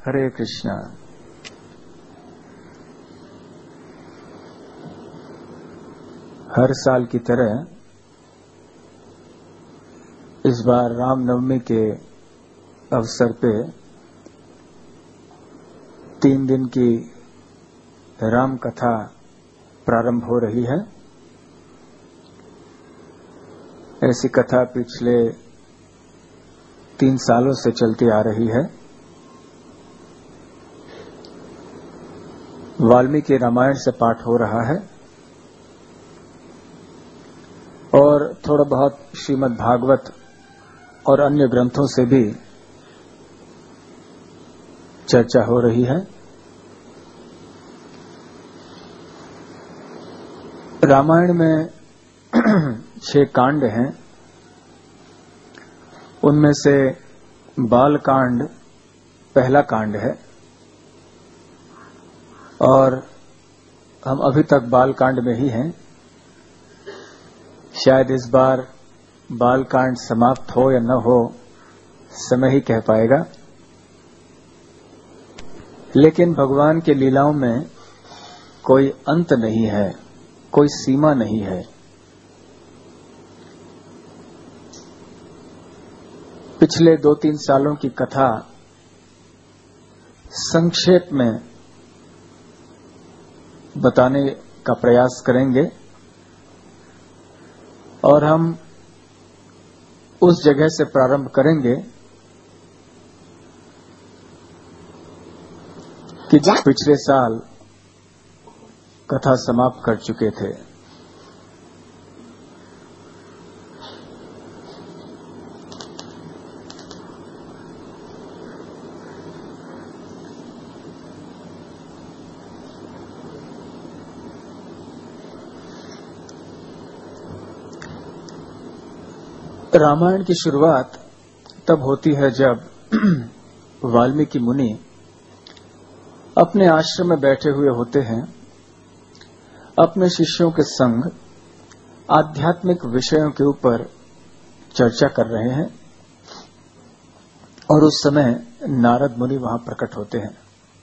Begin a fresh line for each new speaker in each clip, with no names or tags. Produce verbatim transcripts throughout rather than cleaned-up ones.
हरे कृष्णा। हर साल की तरह इस बार रामनवमी के अवसर पे तीन दिन की राम कथा प्रारंभ हो रही है। ऐसी कथा पिछले तीन सालों से चलती आ रही है। वाल्मीकि रामायण से पाठ हो रहा है और थोड़ा बहुत श्रीमद् भागवत और अन्य ग्रंथों से भी चर्चा हो रही है। रामायण में छह कांड हैं। उनमें से बाल कांड पहला कांड है और हम अभी तक बाल कांड में ही हैं। शायद इस बार बाल कांड समाप्त हो या न हो, समय ही कह पाएगा। लेकिन भगवान के लीलाओं में कोई अंत नहीं है, कोई सीमा नहीं है। पिछले दो तीन सालों की कथा संक्षेप में बताने का प्रयास करेंगे और हम उस जगह से प्रारंभ करेंगे कि जो पिछले साल कथा समाप्त कर चुके थे। रामायण की शुरुआत तब होती है जब वाल्मीकि मुनि अपने आश्रम में बैठे हुए होते हैं, अपने शिष्यों के संग आध्यात्मिक विषयों के ऊपर चर्चा कर रहे हैं और उस समय नारद मुनि वहां प्रकट होते हैं।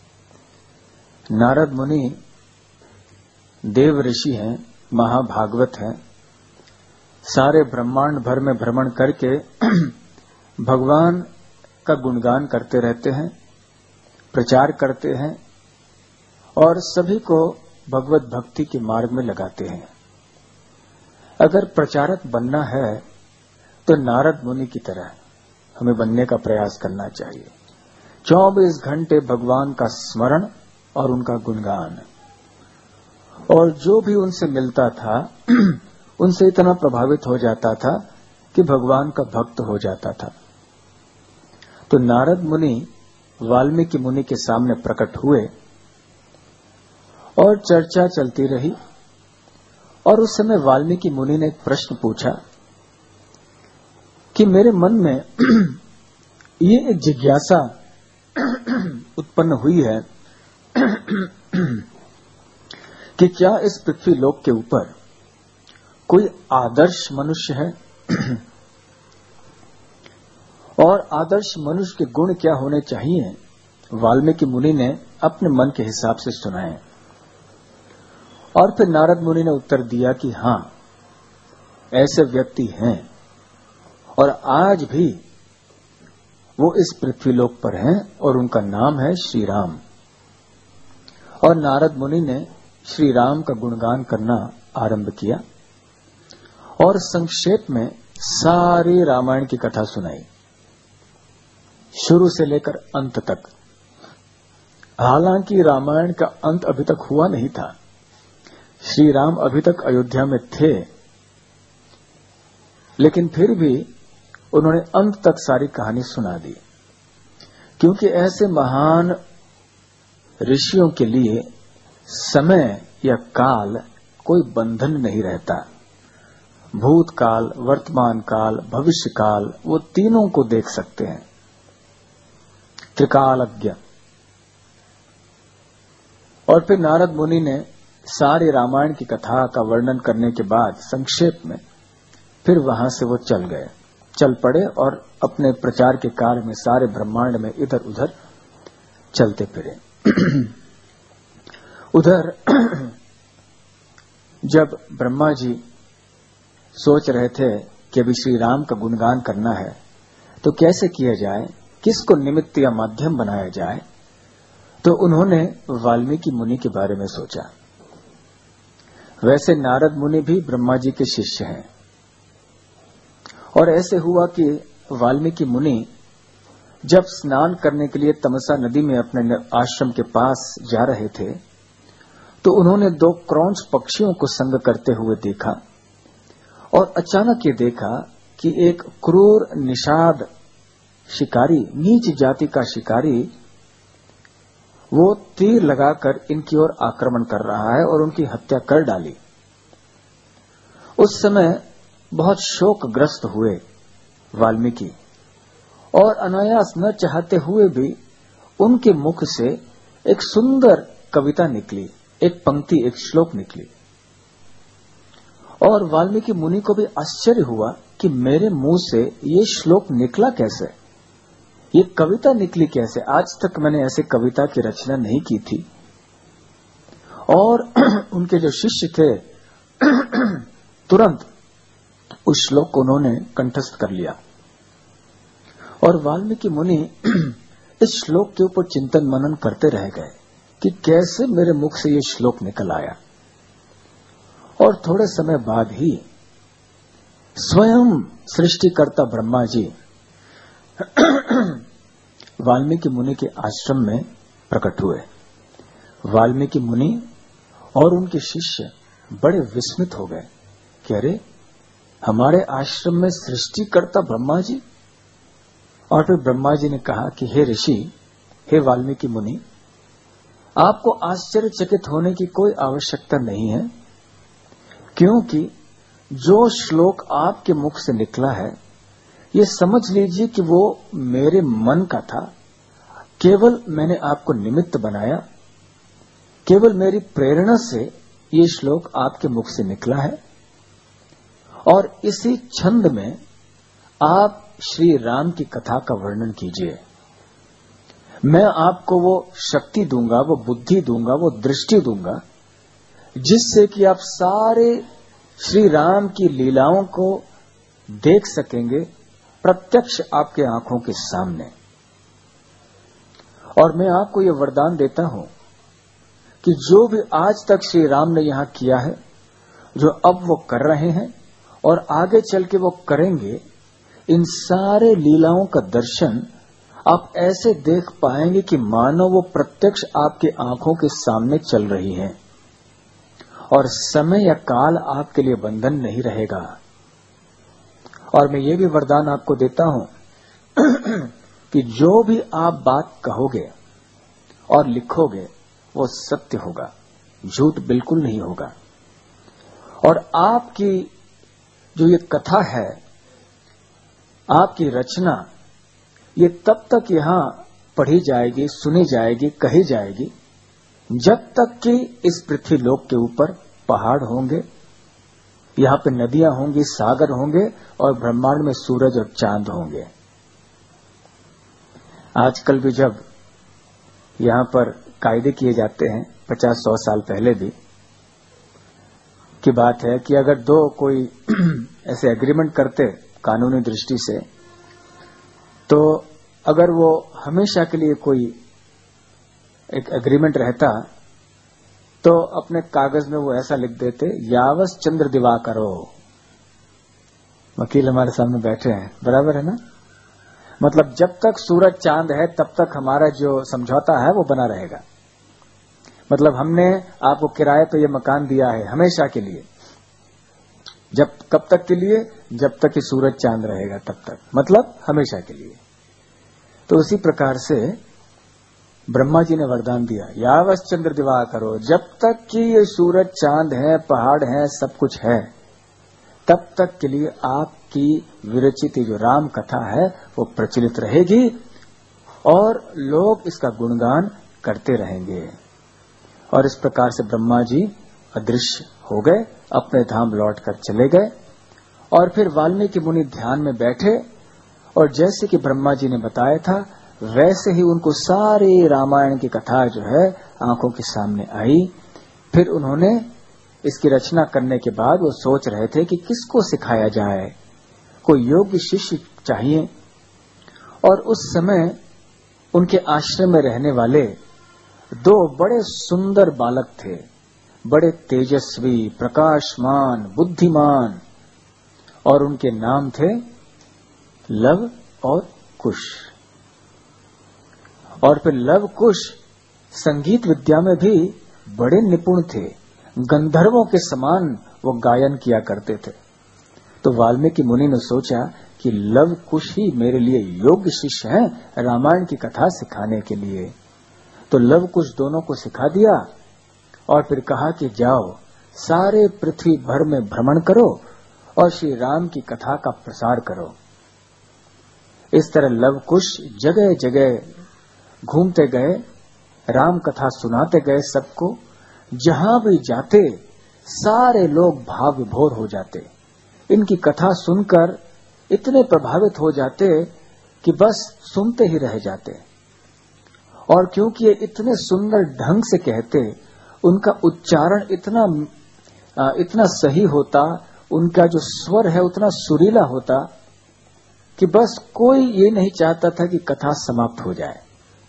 नारद मुनि देव ऋषि हैं, महाभागवत हैं। सारे ब्रह्मांड भर में भ्रमण करके भगवान का गुणगान करते रहते हैं, प्रचार करते हैं और सभी को भगवत भक्ति के मार्ग में लगाते हैं। अगर प्रचारक बनना है तो नारद मुनि की तरह हमें बनने का प्रयास करना चाहिए। चौबीस घंटे भगवान का स्मरण और उनका गुणगान, और जो भी उनसे मिलता था उनसे इतना प्रभावित हो जाता था कि भगवान का भक्त हो जाता था। तो नारद मुनि वाल्मीकि मुनि के सामने प्रकट हुए और चर्चा चलती रही। और उस समय वाल्मीकि मुनि ने एक प्रश्न पूछा कि मेरे मन में ये एक जिज्ञासा उत्पन्न हुई है कि क्या इस पृथ्वी लोक के ऊपर कोई आदर्श मनुष्य है और आदर्श मनुष्य के गुण क्या होने चाहिए। वाल्मीकि मुनि ने अपने मन के हिसाब से सुनाए और फिर नारद मुनि ने उत्तर दिया कि हां, ऐसे व्यक्ति हैं और आज भी वो इस पृथ्वीलोक पर हैं और उनका नाम है श्री राम। और नारद मुनि ने श्री राम का गुणगान करना आरंभ किया और संक्षेप में सारी रामायण की कथा सुनाई, शुरू से लेकर अंत तक। हालांकि रामायण का अंत अभी तक हुआ नहीं था, श्री राम अभी तक अयोध्या में थे, लेकिन फिर भी उन्होंने अंत तक सारी कहानी सुना दी। क्योंकि ऐसे महान ऋषियों के लिए समय या काल कोई बंधन नहीं रहता। भूतकाल, वर्तमान काल, भविष्य काल, वो तीनों को देख सकते हैं। त्रिकालज्ञ। और फिर नारद मुनि ने सारे रामायण की कथा का वर्णन करने के बाद संक्षेप में फिर वहां से वो चल गए, चल पड़े और अपने प्रचार के कार्य में सारे ब्रह्मांड में इधर उधर चलते फिरे। उधर जब ब्रह्मा जी सोच रहे थे कि अभी श्री राम का गुणगान करना है तो कैसे किया जाए, किसको निमित्त या माध्यम बनाया जाए, तो उन्होंने वाल्मीकि मुनि के बारे में सोचा। वैसे नारद मुनि भी ब्रह्मा जी के शिष्य हैं, और ऐसे हुआ कि वाल्मीकि मुनि जब स्नान करने के लिए तमसा नदी में अपने आश्रम के पास जा रहे थे तो उन्होंने दो क्रौंच पक्षियों को संग करते हुए देखा, और अचानक ये देखा कि एक क्रूर निषाद शिकारी, नीच जाति का शिकारी, वो तीर लगाकर इनकी ओर आक्रमण कर रहा है और उनकी हत्या कर डाली। उस समय बहुत शोकग्रस्त हुए वाल्मीकि, और अनायास न चाहते हुए भी उनके मुख से एक सुंदर कविता निकली, एक पंक्ति, एक श्लोक निकली। और वाल्मीकि मुनि को भी आश्चर्य हुआ कि मेरे मुंह से ये श्लोक निकला कैसे, ये कविता निकली कैसे। आज तक मैंने ऐसे कविता की रचना नहीं की थी। और उनके जो शिष्य थे तुरंत उस श्लोक को उन्होंने कंठस्थ कर लिया, और वाल्मीकि मुनि इस श्लोक के ऊपर चिंतन मनन करते रह गए कि कैसे मेरे मुख से ये श्लोक निकल आया। और थोड़े समय बाद ही स्वयं सृष्टिकर्ता ब्रह्मा जी वाल्मीकि मुनि के आश्रम में प्रकट हुए। वाल्मीकि मुनि और उनके शिष्य बड़े विस्मित हो गए कि अरे, हमारे आश्रम में सृष्टिकर्ता ब्रह्मा जी। और फिर ब्रह्मा जी ने कहा कि हे ऋषि, हे वाल्मीकि मुनि, आपको आश्चर्यचकित होने की कोई आवश्यकता नहीं है, क्योंकि जो श्लोक आपके मुख से निकला है ये समझ लीजिए कि वो मेरे मन का था। केवल मैंने आपको निमित्त बनाया, केवल मेरी प्रेरणा से ये श्लोक आपके मुख से निकला है, और इसी छंद में आप श्री राम की कथा का वर्णन कीजिए। मैं आपको वो शक्ति दूंगा, वो बुद्धि दूंगा, वो दृष्टि दूंगा, जिससे कि आप सारे श्री राम की लीलाओं को देख सकेंगे प्रत्यक्ष आपके आंखों के सामने। और मैं आपको ये वरदान देता हूं कि जो भी आज तक श्री राम ने यहां किया है, जो अब वो कर रहे हैं और आगे चल के वो करेंगे, इन सारे लीलाओं का दर्शन आप ऐसे देख पाएंगे कि मानो वो प्रत्यक्ष आपके आंखों के सामने चल रही है, और समय या काल आपके लिए बंधन नहीं रहेगा। और मैं ये भी वरदान आपको देता हूं कि जो भी आप बात कहोगे और लिखोगे वो सत्य होगा, झूठ बिल्कुल नहीं होगा। और आपकी जो ये कथा है, आपकी रचना, ये तब तक यहां पढ़ी जाएगी, सुनी जाएगी, कही जाएगी, जब तक कि इस पृथ्वी लोक के ऊपर पहाड़ होंगे, यहां पे नदियां होंगी, सागर होंगे, और ब्रह्मांड में सूरज और चांद होंगे। आजकल भी जब यहां पर कायदे किए जाते हैं, पचास सौ साल पहले भी की बात है कि अगर दो कोई ऐसे एग्रीमेंट करते कानूनी दृष्टि से, तो अगर वो हमेशा के लिए कोई एक एग्रीमेंट रहता तो अपने कागज में वो ऐसा लिख देते, यावस चंद्र दिवाकरो। वकील हमारे सामने बैठे हैं, बराबर है ना। मतलब जब तक सूरज चांद है तब तक हमारा जो समझौता है वो बना रहेगा। मतलब हमने आपको किराए पे ये मकान दिया है हमेशा के लिए। जब कब तक के लिए? जब तक कि सूरज चांद रहेगा तब तक, मतलब हमेशा के लिए। तो उसी प्रकार से ब्रह्मा जी ने वरदान दिया, यावस चंद्र दिवा करो, जब तक कि ये सूरज चांद है, पहाड़ है, सब कुछ है, तब तक के लिए आपकी विरचित जो राम कथा है वो प्रचलित रहेगी और लोग इसका गुणगान करते रहेंगे। और इस प्रकार से ब्रह्मा जी अदृश्य हो गए, अपने धाम लौटकर चले गए। और फिर वाल्मीकि मुनि ध्यान में बैठे और जैसे कि ब्रह्मा जी ने बताया था वैसे ही उनको सारी रामायण की कथा जो है आंखों के सामने आई। फिर उन्होंने इसकी रचना करने के बाद वो सोच रहे थे कि किसको सिखाया जाए, कोई योग्य शिष्य चाहिए। और उस समय उनके आश्रम में रहने वाले दो बड़े सुंदर बालक थे, बड़े तेजस्वी, प्रकाशमान, बुद्धिमान, और उनके नाम थे लव और कुश। और फिर लव कुश संगीत विद्या में भी बड़े निपुण थे, गंधर्वों के समान वो गायन किया करते थे। तो वाल्मीकि मुनि ने सोचा कि लव कुश ही मेरे लिए योग्य शिष्य हैं रामायण की कथा सिखाने के लिए। तो लव कुश दोनों को सिखा दिया और फिर कहा कि जाओ सारे पृथ्वी भर में भ्रमण करो और श्री राम की कथा का प्रसार करो। इस तरह लव कुश जगह जगह घूमते गए, राम कथा सुनाते गए सबको। जहां भी जाते सारे लोग भाव विभोर हो जाते, इनकी कथा सुनकर इतने प्रभावित हो जाते कि बस सुनते ही रह जाते। और क्योंकि ये इतने सुंदर ढंग से कहते, उनका उच्चारण इतना इतना सही होता, उनका जो स्वर है उतना सुरीला होता कि बस कोई ये नहीं चाहता था कि कथा समाप्त हो जाए।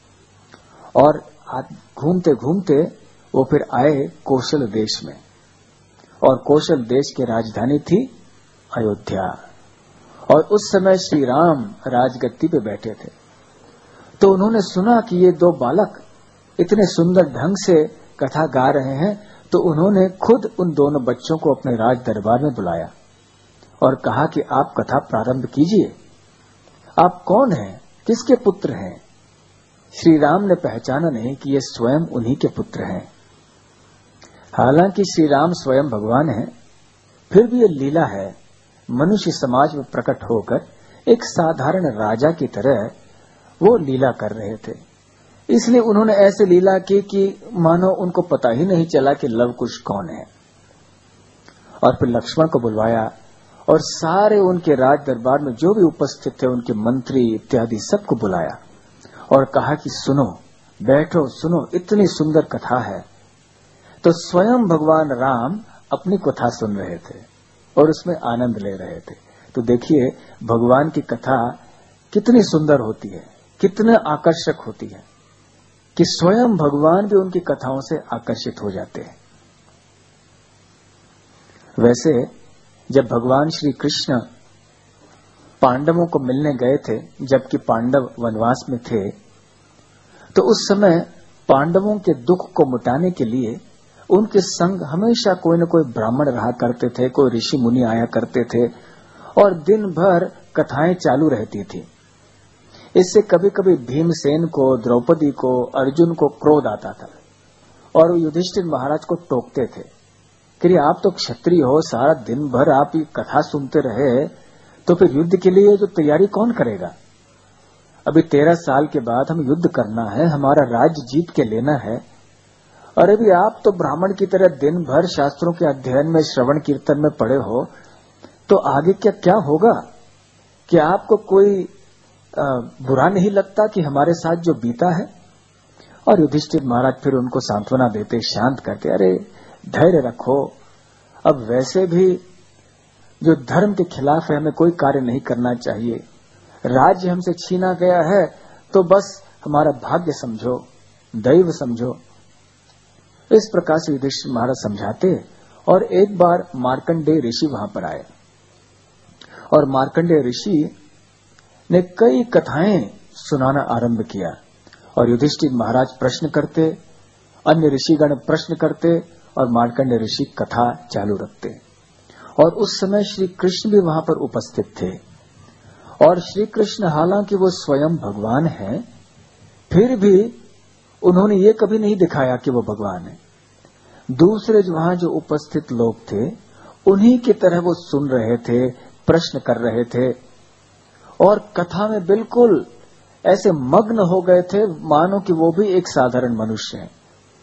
और घूमते घूमते वो फिर आए कौशल देश में, और कौशल देश की राजधानी थी अयोध्या। और उस समय श्री राम राजगद्दी पे बैठे थे। तो उन्होंने सुना कि ये दो बालक इतने सुंदर ढंग से कथा गा रहे हैं, तो उन्होंने खुद उन दोनों बच्चों को अपने राज दरबार में बुलाया और कहा कि आप कथा प्रारंभ कीजिए। आप कौन हैं, किसके पुत्र हैं? श्री राम ने पहचाना नहीं कि ये स्वयं उन्हीं के पुत्र हैं। हालांकि श्री राम स्वयं भगवान हैं, फिर भी ये लीला है। मनुष्य समाज में प्रकट होकर एक साधारण राजा की तरह वो लीला कर रहे थे। इसलिए उन्होंने ऐसे लीला की कि मानो उनको पता ही नहीं चला कि लव कुश कौन है। और फिर लक्ष्मण को बुलवाया और सारे उनके राज दरबार में जो भी उपस्थित थे, उनके मंत्री इत्यादि सबको बुलाया और कहा कि सुनो, बैठो, सुनो, इतनी सुंदर कथा है। तो स्वयं भगवान राम अपनी कथा सुन रहे थे और उसमें आनंद ले रहे थे। तो देखिए भगवान की कथा कितनी सुंदर होती है, कितने आकर्षक होती है कि स्वयं भगवान भी उनकी कथाओं से आकर्षित हो जाते हैं। वैसे जब भगवान श्री कृष्ण पांडवों को मिलने गए थे, जबकि पांडव वनवास में थे, तो उस समय पांडवों के दुख को मिटाने के लिए उनके संग हमेशा कोई न कोई ब्राह्मण रहा करते थे, कोई ऋषि मुनि आया करते थे और दिन भर कथाएं चालू रहती थी। इससे कभी कभी भीमसेन को, द्रौपदी को, अर्जुन को क्रोध आता था और वो युधिष्ठिर महाराज को टोकते थे कि आप तो क्षत्रिय हो, सारा दिन भर आप ये कथा सुनते रहे, तो फिर युद्ध के लिए जो तैयारी कौन करेगा? अभी तेरह साल के बाद हम युद्ध करना है, हमारा राज्य जीत के लेना है, और अभी आप तो ब्राह्मण की तरह दिन भर शास्त्रों के अध्ययन में, श्रवण कीर्तन में पड़े हो, तो आगे क्या क्या होगा? क्या आपको कोई आ, बुरा नहीं लगता कि हमारे साथ जो बीता है? और युधिष्ठिर महाराज फिर उनको सांत्वना देते, शांत करते, अरे धैर्य रखो, अब वैसे भी जो धर्म के खिलाफ है हमें कोई कार्य नहीं करना चाहिए। राज्य हमसे छीना गया है तो बस हमारा भाग्य समझो, दैव समझो। इस प्रकार से युधिष्ठिर महाराज समझाते। और एक बार मार्कंडेय ऋषि वहां पर आए और मार्कंडेय ऋषि ने कई कथाएं सुनाना आरंभ किया और युधिष्ठिर महाराज प्रश्न करते, अन्य ऋषिगण प्रश्न करते और मार्कंडेय ऋषि कथा चालू रखते। और उस समय श्री कृष्ण भी वहां पर उपस्थित थे। और श्री कृष्ण हालांकि वो स्वयं भगवान हैं, फिर भी उन्होंने ये कभी नहीं दिखाया कि वो भगवान है। दूसरे जो वहां जो उपस्थित लोग थे उन्हीं की तरह वो सुन रहे थे, प्रश्न कर रहे थे और कथा में बिल्कुल ऐसे मग्न हो गए थे मानो कि वो भी एक साधारण मनुष्य है।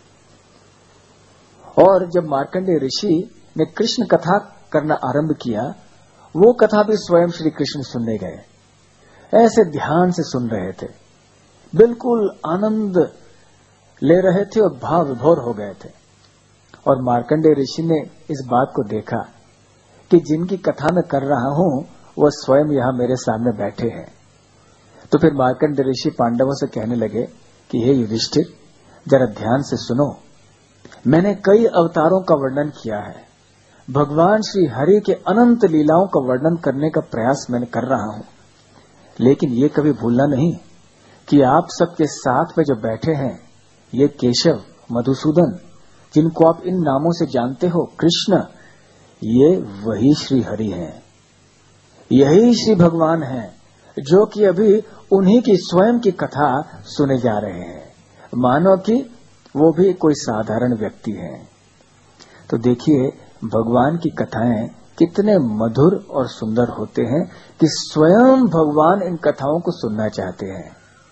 और जब मार्कंडेय ऋषि ने कृष्ण कथा करना आरंभ किया, वो कथा भी स्वयं श्री कृष्ण सुनने गए, ऐसे ध्यान से सुन रहे थे। बिल्कुल आनंद ले रहे थे और भाव विभोर हो गए थे। और मार्कंडेय ऋषि ने इस बात को देखा कि जिनकी कथा मैं कर रहा हूं वह स्वयं यहां मेरे सामने बैठे हैं। तो फिर मार्कंडेय ऋषि पांडवों से कहने लगे कि हे युधिष्ठिर, जरा ध्यान से सुनो। मैंने कई अवतारों का वर्णन किया है, भगवान श्री हरि के अनंत लीलाओं का वर्णन करने का प्रयास मैंने कर रहा हूं, लेकिन ये कभी भूलना नहीं कि आप सबके साथ में जो बैठे हैं ये केशव, मधुसूदन, जिनको आप इन नामों से जानते हो, कृष्ण, ये वही श्री हरि हैं, यही श्री भगवान हैं, जो कि अभी उन्हीं की स्वयं की कथा सुने जा रहे हैं, मानो कि वो भी कोई साधारण व्यक्ति हैं। तो देखिए भगवान की कथाएं कितने मधुर और सुंदर होते हैं कि स्वयं भगवान इन कथाओं को सुनना चाहते हैं।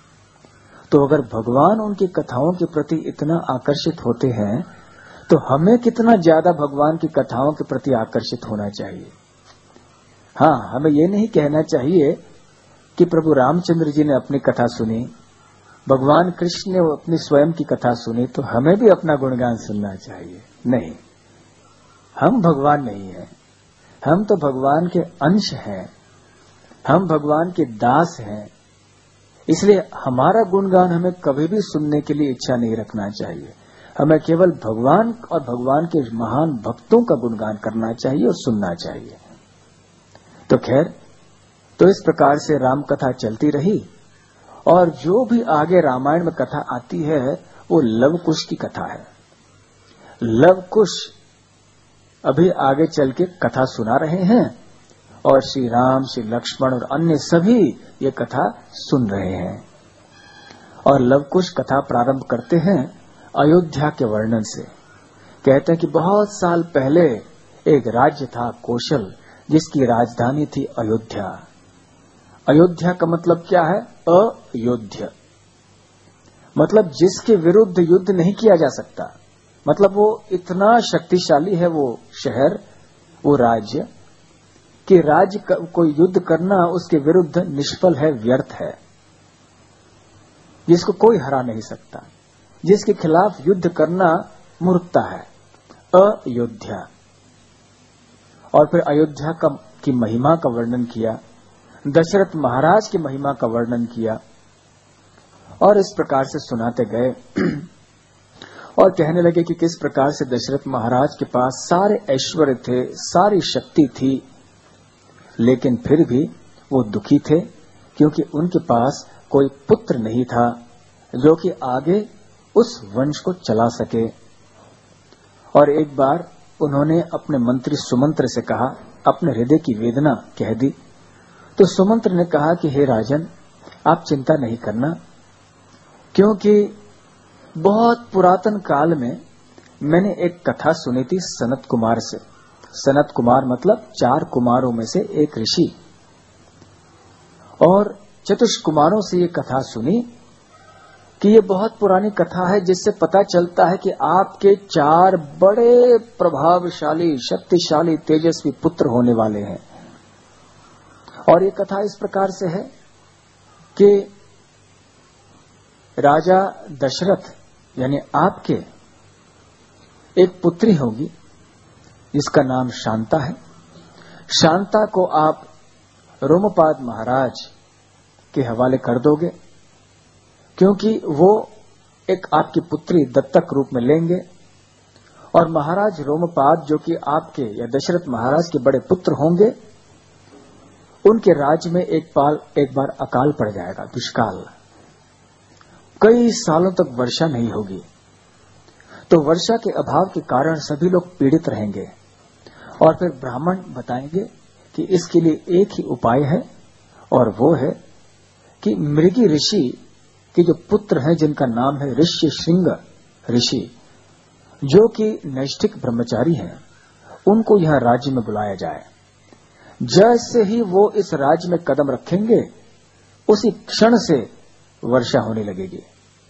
तो अगर भगवान उनकी कथाओं के प्रति इतना आकर्षित होते हैं तो हमें कितना ज्यादा भगवान की कथाओं के प्रति आकर्षित होना चाहिए। हाँ, हमें ये नहीं कहना चाहिए कि प्रभु रामचंद्र जी ने अपनी कथा सुनी, भगवान कृष्ण ने अपनी स्वयं की कथा सुनी, तो हमें भी अपना गुणगान सुनना चाहिए। नहीं, हम भगवान नहीं हैं, हम तो भगवान के अंश हैं, हम भगवान के दास हैं। इसलिए हमारा गुणगान हमें कभी भी सुनने के लिए इच्छा नहीं रखना चाहिए। हमें केवल भगवान और भगवान के महान भक्तों का गुणगान करना चाहिए और सुनना चाहिए। तो खैर, तो इस प्रकार से राम कथा चलती रही और जो भी आगे रामायण में कथा आती है वो लव कुश की कथा है। लव कुश अभी आगे चल के कथा सुना रहे हैं और श्री राम, श्री लक्ष्मण और अन्य सभी ये कथा सुन रहे हैं। और लव कुश कथा प्रारंभ करते हैं अयोध्या के वर्णन से। कहते हैं कि बहुत साल पहले एक राज्य था कौशल, जिसकी राजधानी थी अयोध्या। अयोध्या का मतलब क्या है? अयोध्य मतलब जिसके विरुद्ध युद्ध नहीं किया जा सकता, मतलब वो इतना शक्तिशाली है वो शहर, वो राज्य, कि राज्य को युद्ध करना उसके विरुद्ध निष्फल है, व्यर्थ है, जिसको कोई हरा नहीं सकता, जिसके खिलाफ युद्ध करना मूर्खता है। अयोध्या। और फिर अयोध्या का की महिमा का वर्णन किया, दशरथ महाराज की महिमा का वर्णन किया और इस प्रकार से सुनाते गए और कहने लगे कि किस प्रकार से दशरथ महाराज के पास सारे ऐश्वर्य थे, सारी शक्ति थी, लेकिन फिर भी वो दुखी थे क्योंकि उनके पास कोई पुत्र नहीं था जो कि आगे उस वंश को चला सके। और एक बार उन्होंने अपने मंत्री सुमंत्र से कहा, अपने हृदय की वेदना कह दी। तो सुमंत्र ने कहा कि हे राजन, आप चिंता नहीं करना, क्योंकि बहुत पुरातन काल में मैंने एक कथा सुनी थी सनत कुमार से। सनत कुमार मतलब चार कुमारों में से एक ऋषि। और चतुष कुमारों से ये कथा सुनी कि ये बहुत पुरानी कथा है, जिससे पता चलता है कि आपके चार बड़े प्रभावशाली, शक्तिशाली, तेजस्वी पुत्र होने वाले हैं। और ये कथा इस प्रकार से है कि राजा दशरथ यानी आपके एक पुत्री होगी जिसका नाम शांता है। शांता को आप रोमपाद महाराज के हवाले कर दोगे, क्योंकि वो एक आपकी पुत्री दत्तक रूप में लेंगे और महाराज रोमपाद जो कि आपके या दशरथ महाराज के बड़े पुत्र होंगे, उनके राज्य में एक पाल एक बार अकाल पड़ जाएगा, दुष्काल। कई सालों तक वर्षा नहीं होगी, तो वर्षा के अभाव के कारण सभी लोग पीड़ित रहेंगे। और फिर ब्राह्मण बताएंगे कि इसके लिए एक ही उपाय है, और वो है कि मृगी ऋषि के जो पुत्र हैं, जिनका नाम है ऋष्यशृंग ऋषि, जो कि नैष्ठिक ब्रह्मचारी हैं, उनको यह राज्य में बुलाया जाए। जैसे ही वो इस राज्य में कदम रखेंगे, उसी क्षण से वर्षा होने लगेगी।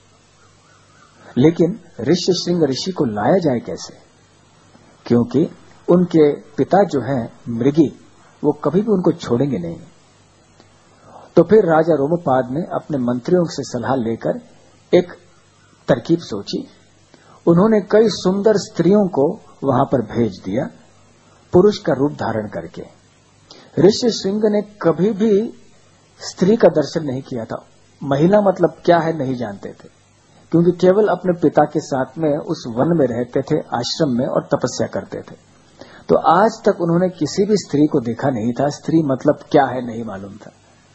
लेकिन ऋष्यशृंग ऋषि को लाया जाए कैसे? क्योंकि उनके पिता जो हैं मृगी, वो कभी भी उनको छोड़ेंगे नहीं। तो फिर राजा रोमपाद ने अपने मंत्रियों से सलाह लेकर एक तरकीब सोची। उन्होंने कई सुंदर स्त्रियों को वहां पर भेज दिया, पुरुष का रूप धारण करके। ऋषि श्रृंग ने कभी भी स्त्री का दर्शन नहीं किया था। महिला मतलब क्या है नहीं जानते थे, क्योंकि केवल अपने पिता के साथ में उस वन में रहते थे, आश्रम में, और तपस्या करते थे। तो आज तक उन्होंने किसी भी स्त्री को देखा नहीं था। स्त्री मतलब क्या है नहीं मालूम था।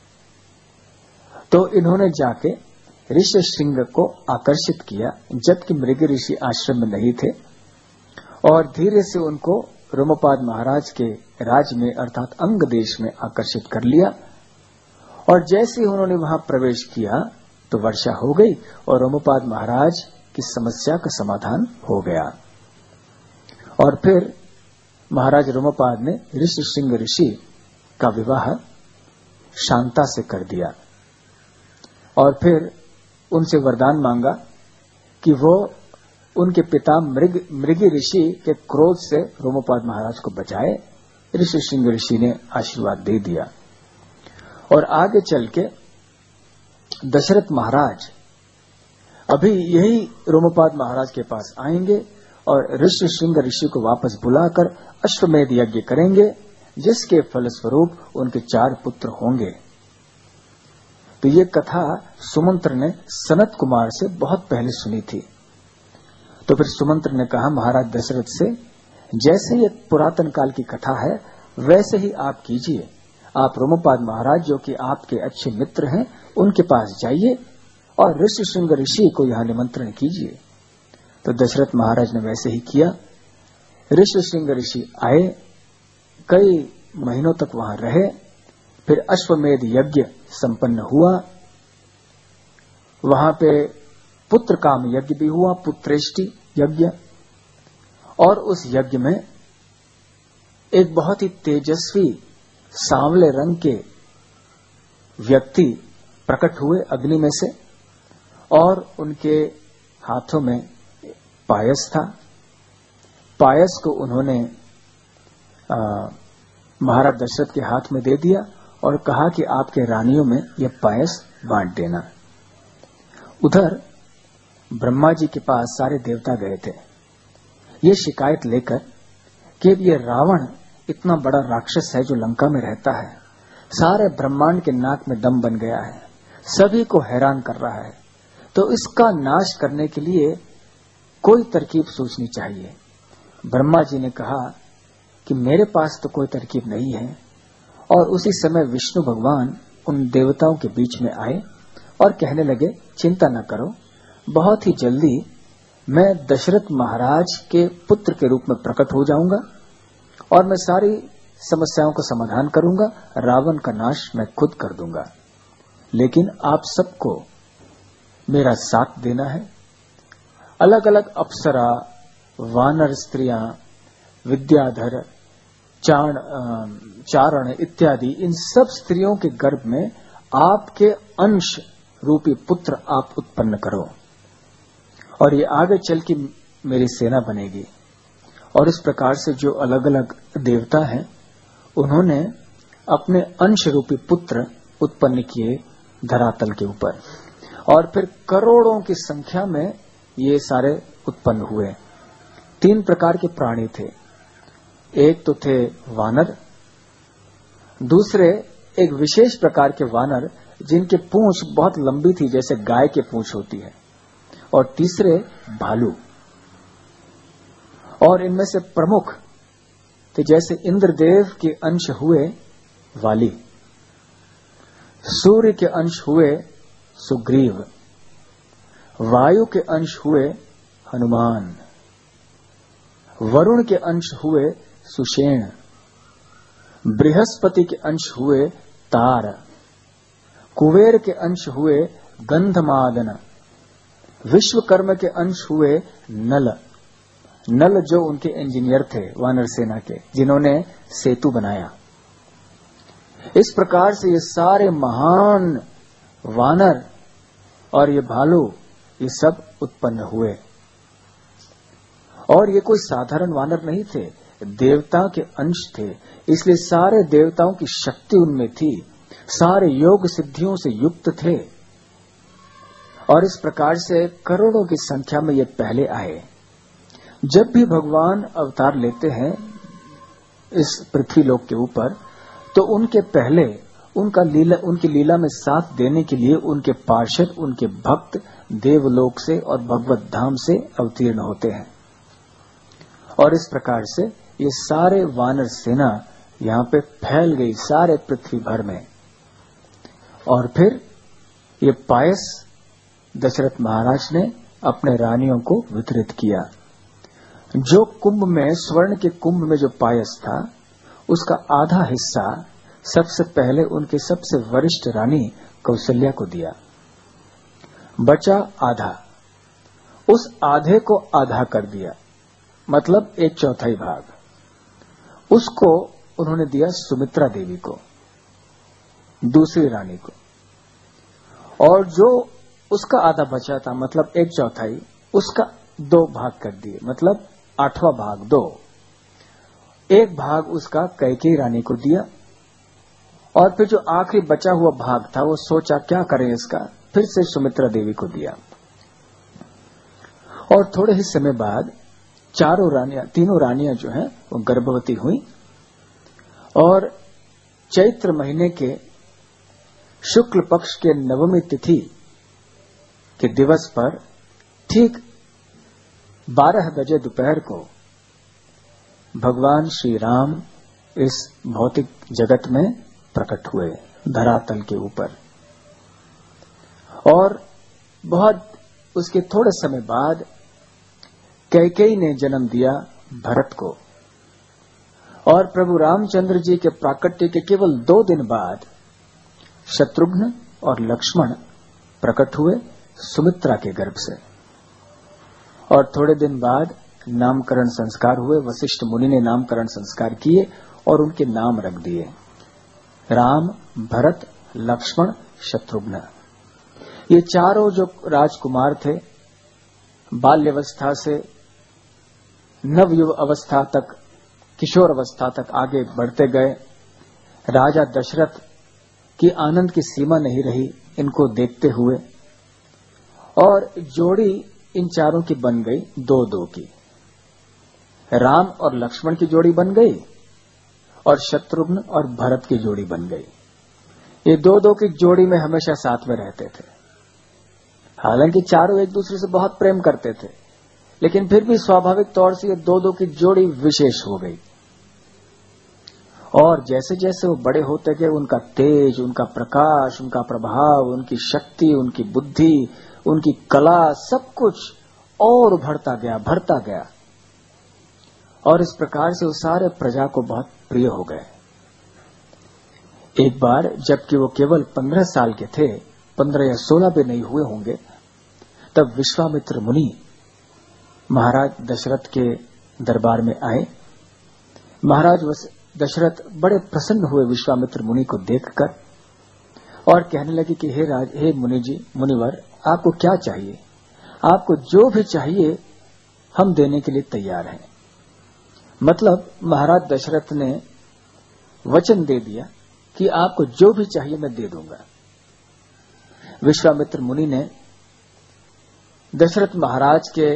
तो इन्होंने जाके ऋषि श्रृंग को आकर्षित किया, जबकि मृग ऋषि आश्रम में नहीं थे, और धीरे से उनको रोमपाद महाराज के राज्य में अर्थात अंग देश में आकर्षित कर लिया। और जैसे ही उन्होंने वहां प्रवेश किया तो वर्षा हो गई और रोमपाद महाराज की समस्या का समाधान हो गया। और फिर महाराज रोमपाद ने ऋषि श्रृंग ऋषि का विवाह शांता से कर दिया और फिर उनसे वरदान मांगा कि वो उनके पिता मृग मृगी ऋषि के क्रोध से रोमपाद महाराज को बचाए। ऋषि श्रृंग ऋषि ने आशीर्वाद दे दिया और आगे चल के दशरथ महाराज अभी यही रोमपाद महाराज के पास आएंगे और ऋषि श्रृंग ऋषि को वापस बुलाकर अश्वमेध यज्ञ करेंगे, जिसके फलस्वरूप उनके चार पुत्र होंगे। तो ये कथा सुमंत्र ने सनत कुमार से बहुत पहले सुनी थी। तो फिर सुमंत्र ने कहा महाराज दशरथ से, जैसे ये पुरातन काल की कथा है वैसे ही आप कीजिए। आप रोमपाद महाराज जो कि आपके अच्छे मित्र हैं उनके पास जाइए और ऋषि श्रृंग ऋषि को यहां निमंत्रण कीजिए। तो दशरथ महाराज ने वैसे ही किया। ऋषि श्रृंग ऋषि आए, कई महीनों तक वहां रहे, फिर अश्वमेध यज्ञ संपन्न हुआ। वहां पे पुत्र काम यज्ञ भी हुआ, पुत्रेष्टि यज्ञ। और उस यज्ञ में एक बहुत ही तेजस्वी सांवले रंग के व्यक्ति प्रकट हुए अग्नि में से, और उनके हाथों में पायस था। पायस को उन्होंने आ, महाराज दशरथ के हाथ में दे दिया और कहा कि आपके रानियों में यह पायस बांट देना। उधर ब्रह्मा जी के पास सारे देवता गए थे ये शिकायत लेकर कि ये रावण इतना बड़ा राक्षस है जो लंका में रहता है, सारे ब्रह्मांड के नाक में दम बन गया है, सभी को हैरान कर रहा है, तो इसका नाश करने के लिए कोई तरकीब सोचनी चाहिए। ब्रह्मा जी ने कहा कि मेरे पास तो कोई तरकीब नहीं है। और उसी समय विष्णु भगवान उन देवताओं के बीच में आए और कहने लगे, चिंता न करो, बहुत ही जल्दी मैं दशरथ महाराज के पुत्र के रूप में प्रकट हो जाऊंगा और मैं सारी समस्याओं का समाधान करूंगा, रावण का नाश मैं खुद कर दूंगा। लेकिन आप सबको मेरा साथ देना है। अलग अलग अप्सरा, वानर स्त्रियां, विद्याधर, चाण चारण इत्यादि इन सब स्त्रियों के गर्भ में आपके अंश रूपी पुत्र आप उत्पन्न करो और ये आगे चल के मेरी सेना बनेगी। और इस प्रकार से जो अलग अलग देवता हैं उन्होंने अपने अंश रूपी पुत्र उत्पन्न किए धरातल के ऊपर, और फिर करोड़ों की संख्या में ये सारे उत्पन्न हुए। तीन प्रकार के प्राणी थे। एक तो थे वानर, दूसरे एक विशेष प्रकार के वानर जिनकी पूंछ बहुत लंबी थी जैसे गाय की पूंछ होती है, और तीसरे भालू। और इनमें से प्रमुख थे जैसे इंद्रदेव के अंश हुए वाली, सूर्य के अंश हुए सुग्रीव, वायु के अंश हुए हनुमान, वरुण के अंश हुए सुषेण, बृहस्पति के अंश हुए तार, कुबेर के अंश हुए गंधमादन, विश्वकर्मा के अंश हुए नल। नल जो उनके इंजीनियर थे वानर सेना के, जिन्होंने सेतु बनाया। इस प्रकार से ये सारे महान वानर और ये भालू ये सब उत्पन्न हुए। और ये कोई साधारण वानर नहीं थे, देवता के अंश थे, इसलिए सारे देवताओं की शक्ति उनमें थी। सारे योग सिद्धियों से युक्त थे और इस प्रकार से करोड़ों की संख्या में ये पहले आए। जब भी भगवान अवतार लेते हैं इस पृथ्वी लोक के ऊपर, तो उनके पहले उनका लीला उनकी लीला में साथ देने के लिए उनके पार्षद, उनके भक्त देवलोक से और भगवत धाम से अवतीर्ण होते हैं। और इस प्रकार से ये सारे वानर सेना यहाँ पे फैल गई सारे पृथ्वी भर में। और फिर ये पायस दशरथ महाराज ने अपने रानियों को वितरित किया। जो कुंभ में, स्वर्ण के कुंभ में जो पायस था, उसका आधा हिस्सा सबसे पहले उनके सबसे वरिष्ठ रानी कौशल्या को दिया। बचा आधा, उस आधे को आधा कर दिया, मतलब एक चौथाई भाग, उसको उन्होंने दिया सुमित्रा देवी को, दूसरी रानी को। और जो उसका आधा बचा था, मतलब एक चौथाई, उसका दो भाग कर दिए, मतलब आठवां भाग दो। एक भाग उसका कैकेयी रानी को दिया और फिर जो आखिरी बचा हुआ भाग था वो सोचा क्या करें इसका, फिर से सुमित्रा देवी को दिया। और थोड़े ही समय बाद चारों रानियां, तीनों रानियां जो हैं वो गर्भवती हुई और चैत्र महीने के शुक्ल पक्ष के नवमी तिथि के दिवस पर ठीक बारह बजे दोपहर को भगवान श्री राम इस भौतिक जगत में प्रकट हुए धरातल के ऊपर। और बहुत उसके थोड़े समय बाद कैकेयी ने जन्म दिया भरत को। और प्रभु रामचंद्र जी के प्राकट्य के केवल दो दिन बाद शत्रुघ्न और लक्ष्मण प्रकट हुए सुमित्रा के गर्भ से। और थोड़े दिन बाद नामकरण संस्कार हुए, वशिष्ठ मुनि ने नामकरण संस्कार किए और उनके नाम रख दिए, राम, भरत, लक्ष्मण, शत्रुघ्न। ये चारों जो राजकुमार थे, बाल्यावस्था से नवयुव अवस्था तक, किशोर अवस्था तक आगे बढ़ते गए। राजा दशरथ की आनंद की सीमा नहीं रही इनको देखते हुए, और जोड़ी इन चारों की बन गई दो दो की। राम और लक्ष्मण की जोड़ी बन गई और शत्रुघ्न और भरत की जोड़ी बन गई। ये दो दो की जोड़ी में हमेशा साथ में रहते थे। हालांकि चारों एक दूसरे से बहुत प्रेम करते थे, लेकिन फिर भी स्वाभाविक तौर से ये दो दो की जोड़ी विशेष हो गई। और जैसे जैसे वो बड़े होते गए, उनका तेज, उनका प्रकाश, उनका प्रभाव, उनकी शक्ति, उनकी बुद्धि, उनकी कला, सब कुछ और बढ़ता गया, बढ़ता गया। और इस प्रकार से वो सारे प्रजा को बहुत प्रिय हो गए। एक बार जबकि वो केवल पंद्रह साल के थे, पंद्रह या सोलह भी नहीं हुए होंगे, तब विश्वामित्र मुनि महाराज दशरथ के दरबार में आए। महाराज दशरथ बड़े प्रसन्न हुए विश्वामित्र मुनि को देखकर और कहने लगे कि हे राज, हे मुनि जी, मुनिवर, आपको क्या चाहिए? आपको जो भी चाहिए हम देने के लिए तैयार हैं। मतलब महाराज दशरथ ने वचन दे दिया कि आपको जो भी चाहिए मैं दे दूंगा। विश्वामित्र मुनि ने दशरथ महाराज के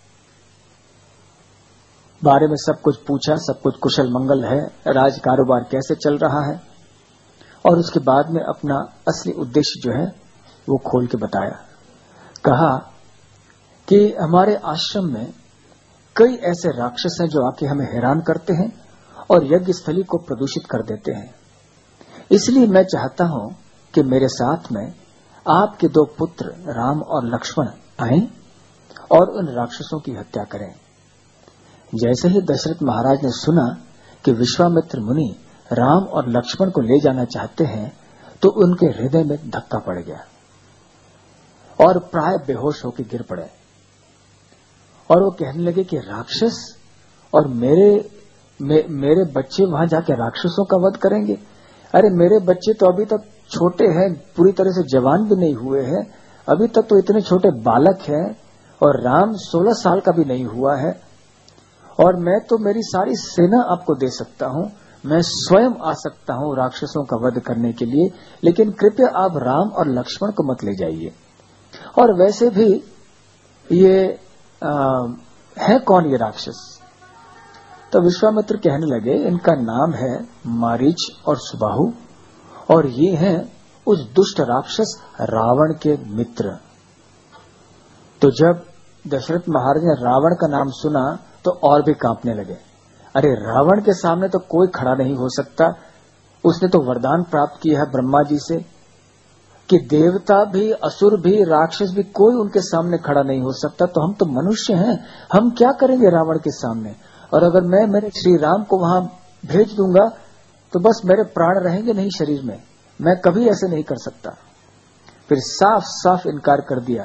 बारे में सब कुछ पूछा, सब कुछ कुशल मंगल है, राज कारोबार कैसे चल रहा है, और उसके बाद में अपना असली उद्देश्य जो है वो खोल के बताया। कहा कि हमारे आश्रम में कई ऐसे राक्षस हैं जो आके हमें हैरान करते हैं और यज्ञ स्थली को प्रदूषित कर देते हैं। इसलिए मैं चाहता हूं कि मेरे साथ में आपके दो पुत्र राम और लक्ष्मण आएं और उन राक्षसों की हत्या करें। जैसे ही दशरथ महाराज ने सुना कि विश्वामित्र मुनि राम और लक्ष्मण को ले जाना चाहते हैं, तो उनके हृदय में धक्का पड़ गया और प्राय बेहोश होकर गिर पड़े। और वो कहने लगे कि राक्षस और मेरे मे, मेरे बच्चे वहां जाके राक्षसों का वध करेंगे? अरे मेरे बच्चे तो अभी तक छोटे हैं, पूरी तरह से जवान भी नहीं हुए हैं, अभी तक तो इतने छोटे बालक हैं, और राम सोलह साल का भी नहीं हुआ है, और मैं तो मेरी सारी सेना आपको दे सकता हूं, मैं स्वयं आ सकता हूं राक्षसों का वध करने के लिए, लेकिन कृपया आप राम और लक्ष्मण को मत ले जाइए। और वैसे भी ये आ, है कौन ये राक्षस? तो विश्वामित्र कहने लगे, इनका नाम है मारीच और सुबाहु, और ये हैं उस दुष्ट राक्षस रावण के मित्र। तो जब दशरथ महाराज ने रावण का नाम सुना तो और भी कांपने लगे। अरे रावण के सामने तो कोई खड़ा नहीं हो सकता, उसने तो वरदान प्राप्त किया है ब्रह्मा जी से कि देवता भी, असुर भी, राक्षस भी, कोई उनके सामने खड़ा नहीं हो सकता। तो हम तो मनुष्य हैं, हम क्या करेंगे रावण के सामने? और अगर मैं मेरे श्री राम को वहां भेज दूंगा तो बस मेरे प्राण रहेंगे नहीं शरीर में, मैं कभी ऐसे नहीं कर सकता। फिर साफ साफ इनकार कर दिया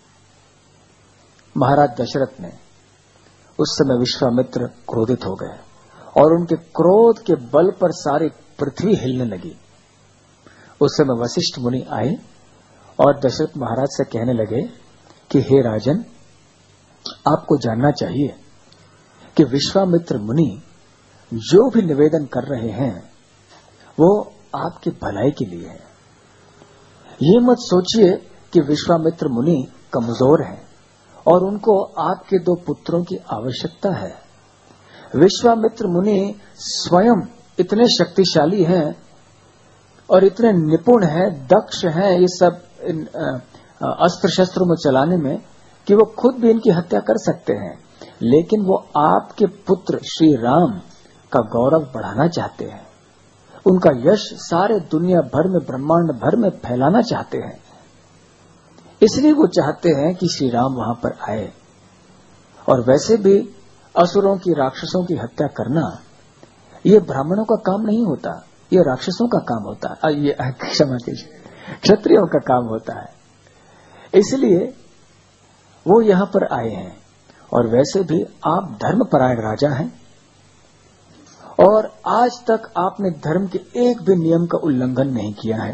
महाराज दशरथ ने। उस समय विश्वामित्र क्रोधित हो गए और उनके क्रोध के बल पर सारी पृथ्वी हिलने लगी। उस समय वशिष्ठ मुनि आए और दशरथ महाराज से कहने लगे कि हे राजन, आपको जानना चाहिए कि विश्वामित्र मुनि जो भी निवेदन कर रहे हैं वो आपकी भलाई के लिए है। ये मत सोचिए कि विश्वामित्र मुनि कमजोर हैं और उनको आपके दो पुत्रों की आवश्यकता है। विश्वामित्र मुनि स्वयं इतने शक्तिशाली हैं और इतने निपुण हैं, दक्ष हैं ये सब अस्त्र शस्त्रों में चलाने में कि वो खुद भी इनकी हत्या कर सकते हैं, लेकिन वो आपके पुत्र श्री राम का गौरव बढ़ाना चाहते हैं, उनका यश सारे दुनिया भर में, ब्रह्मांड भर में फैलाना चाहते हैं। इसलिए वो चाहते हैं कि श्री राम वहां पर आए। और वैसे भी असुरों की, राक्षसों की हत्या करना ये ब्राह्मणों का काम नहीं होता, ये राक्षसों का काम होता है, ये क्षमा कीजिए, क्षत्रियों का काम होता है। इसलिए वो यहां पर आए हैं। और वैसे भी आप धर्मपरायण राजा हैं और आज तक आपने धर्म के एक भी नियम का उल्लंघन नहीं किया है।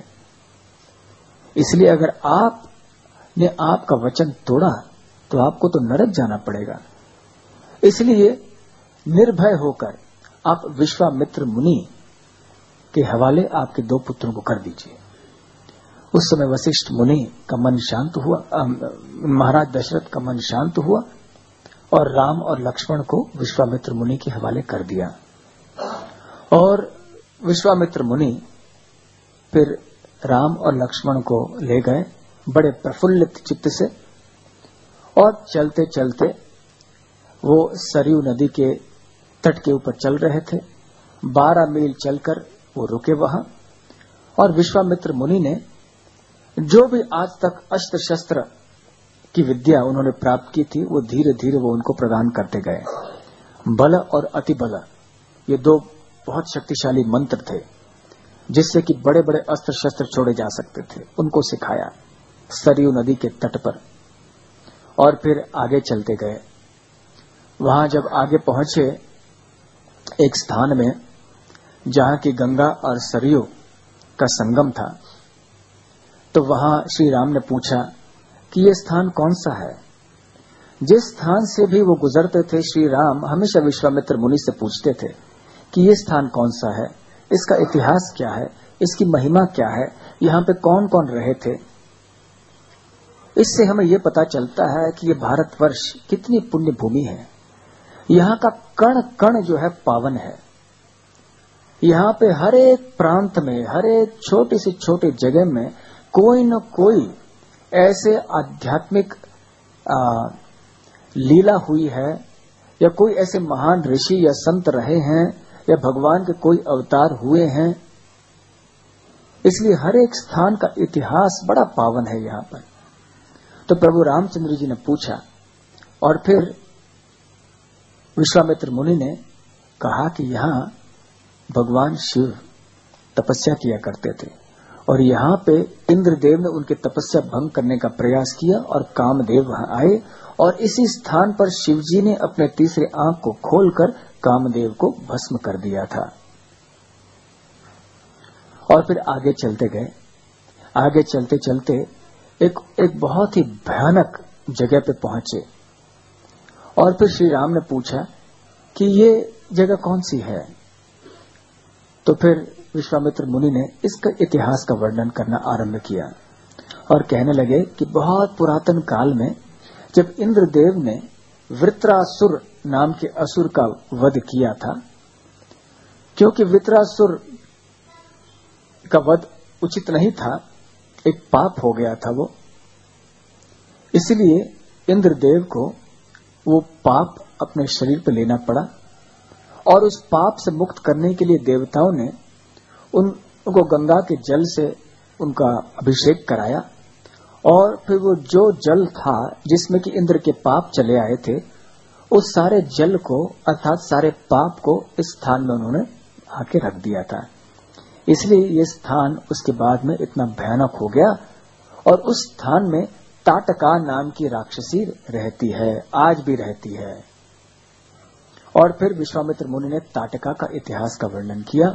इसलिए अगर आपने आपका वचन तोड़ा तो आपको तो नरक जाना पड़ेगा। इसलिए निर्भय होकर आप विश्वामित्र मुनि के हवाले आपके दो पुत्रों को कर दीजिए। उस समय वशिष्ठ मुनि का मन शांत हुआ, महाराज दशरथ का मन शांत हुआ और राम और लक्ष्मण को विश्वामित्र मुनि के हवाले कर दिया। और विश्वामित्र मुनि फिर राम और लक्ष्मण को ले गए बड़े प्रफुल्लित चित्त से, और चलते चलते वो सरयू नदी के तट के ऊपर चल रहे थे। बारह मील चलकर वो रुके वहां, और विश्वामित्र मुनि ने जो भी आज तक अस्त्र शस्त्र की विद्या उन्होंने प्राप्त की थी वो धीरे धीरे वो उनको प्रदान करते गए। बल और अति बल, ये दो बहुत शक्तिशाली मंत्र थे जिससे कि बड़े बड़े अस्त्र शस्त्र छोड़े जा सकते थे, उनको सिखाया सरयू नदी के तट पर। और फिर आगे चलते गए। वहां जब आगे पहुंचे एक स्थान में जहां की गंगा और सरयू का संगम था, तो वहां श्री राम ने पूछा कि ये स्थान कौन सा है। जिस स्थान से भी वो गुजरते थे श्री राम हमेशा विश्वामित्र मुनि से पूछते थे कि ये स्थान कौन सा है, इसका इतिहास क्या है, इसकी महिमा क्या है, यहाँ पे कौन कौन रहे थे। इससे हमें ये पता चलता है कि ये भारतवर्ष कितनी पुण्य भूमि है। यहाँ का कण कण जो है पावन है। यहाँ पे हर एक प्रांत में, हर एक छोटी से छोटी जगह में कोई न कोई ऐसे आध्यात्मिक आ, लीला हुई है, या कोई ऐसे महान ऋषि या संत रहे हैं, या भगवान के कोई अवतार हुए हैं। इसलिए हर एक स्थान का इतिहास बड़ा पावन है यहाँ पर। तो प्रभु रामचंद्र जी ने पूछा, और फिर विश्वामित्र मुनि ने कहा कि यहाँ भगवान शिव तपस्या किया करते थे, और यहाँ पे इंद्रदेव ने उनकी तपस्या भंग करने का प्रयास किया और कामदेव वहां आए, और इसी स्थान पर शिवजी ने अपने तीसरे आंख को खोलकर कामदेव को भस्म कर दिया था। और फिर आगे चलते गए। आगे चलते चलते एक एक बहुत ही भयानक जगह पे पहुंचे, और फिर श्री राम ने पूछा कि ये जगह कौन सी है। तो फिर विश्वामित्र मुनि ने इसका इतिहास का वर्णन करना आरंभ किया और कहने लगे कि बहुत पुरातन काल में जब इंद्रदेव ने वृत्रासुर नाम के असुर का वध किया था, क्योंकि वृत्रासुर का वध उचित नहीं था, एक पाप हो गया था वो, इसलिए इंद्रदेव को वो पाप अपने शरीर पर लेना पड़ा और उस पाप से मुक्त करने के लिए देवताओं ने उनको गंगा के जल से उनका अभिषेक कराया और फिर वो जो जल था जिसमें कि इंद्र के पाप चले आए थे, उस सारे जल को अर्थात सारे पाप को इस स्थान में उन्होंने आके रख दिया था। इसलिए ये स्थान उसके बाद में इतना भयानक हो गया और उस स्थान में ताटका नाम की राक्षसी रहती है, आज भी रहती है। और फिर विश्वामित्र मुनि ने ताटका का इतिहास का वर्णन किया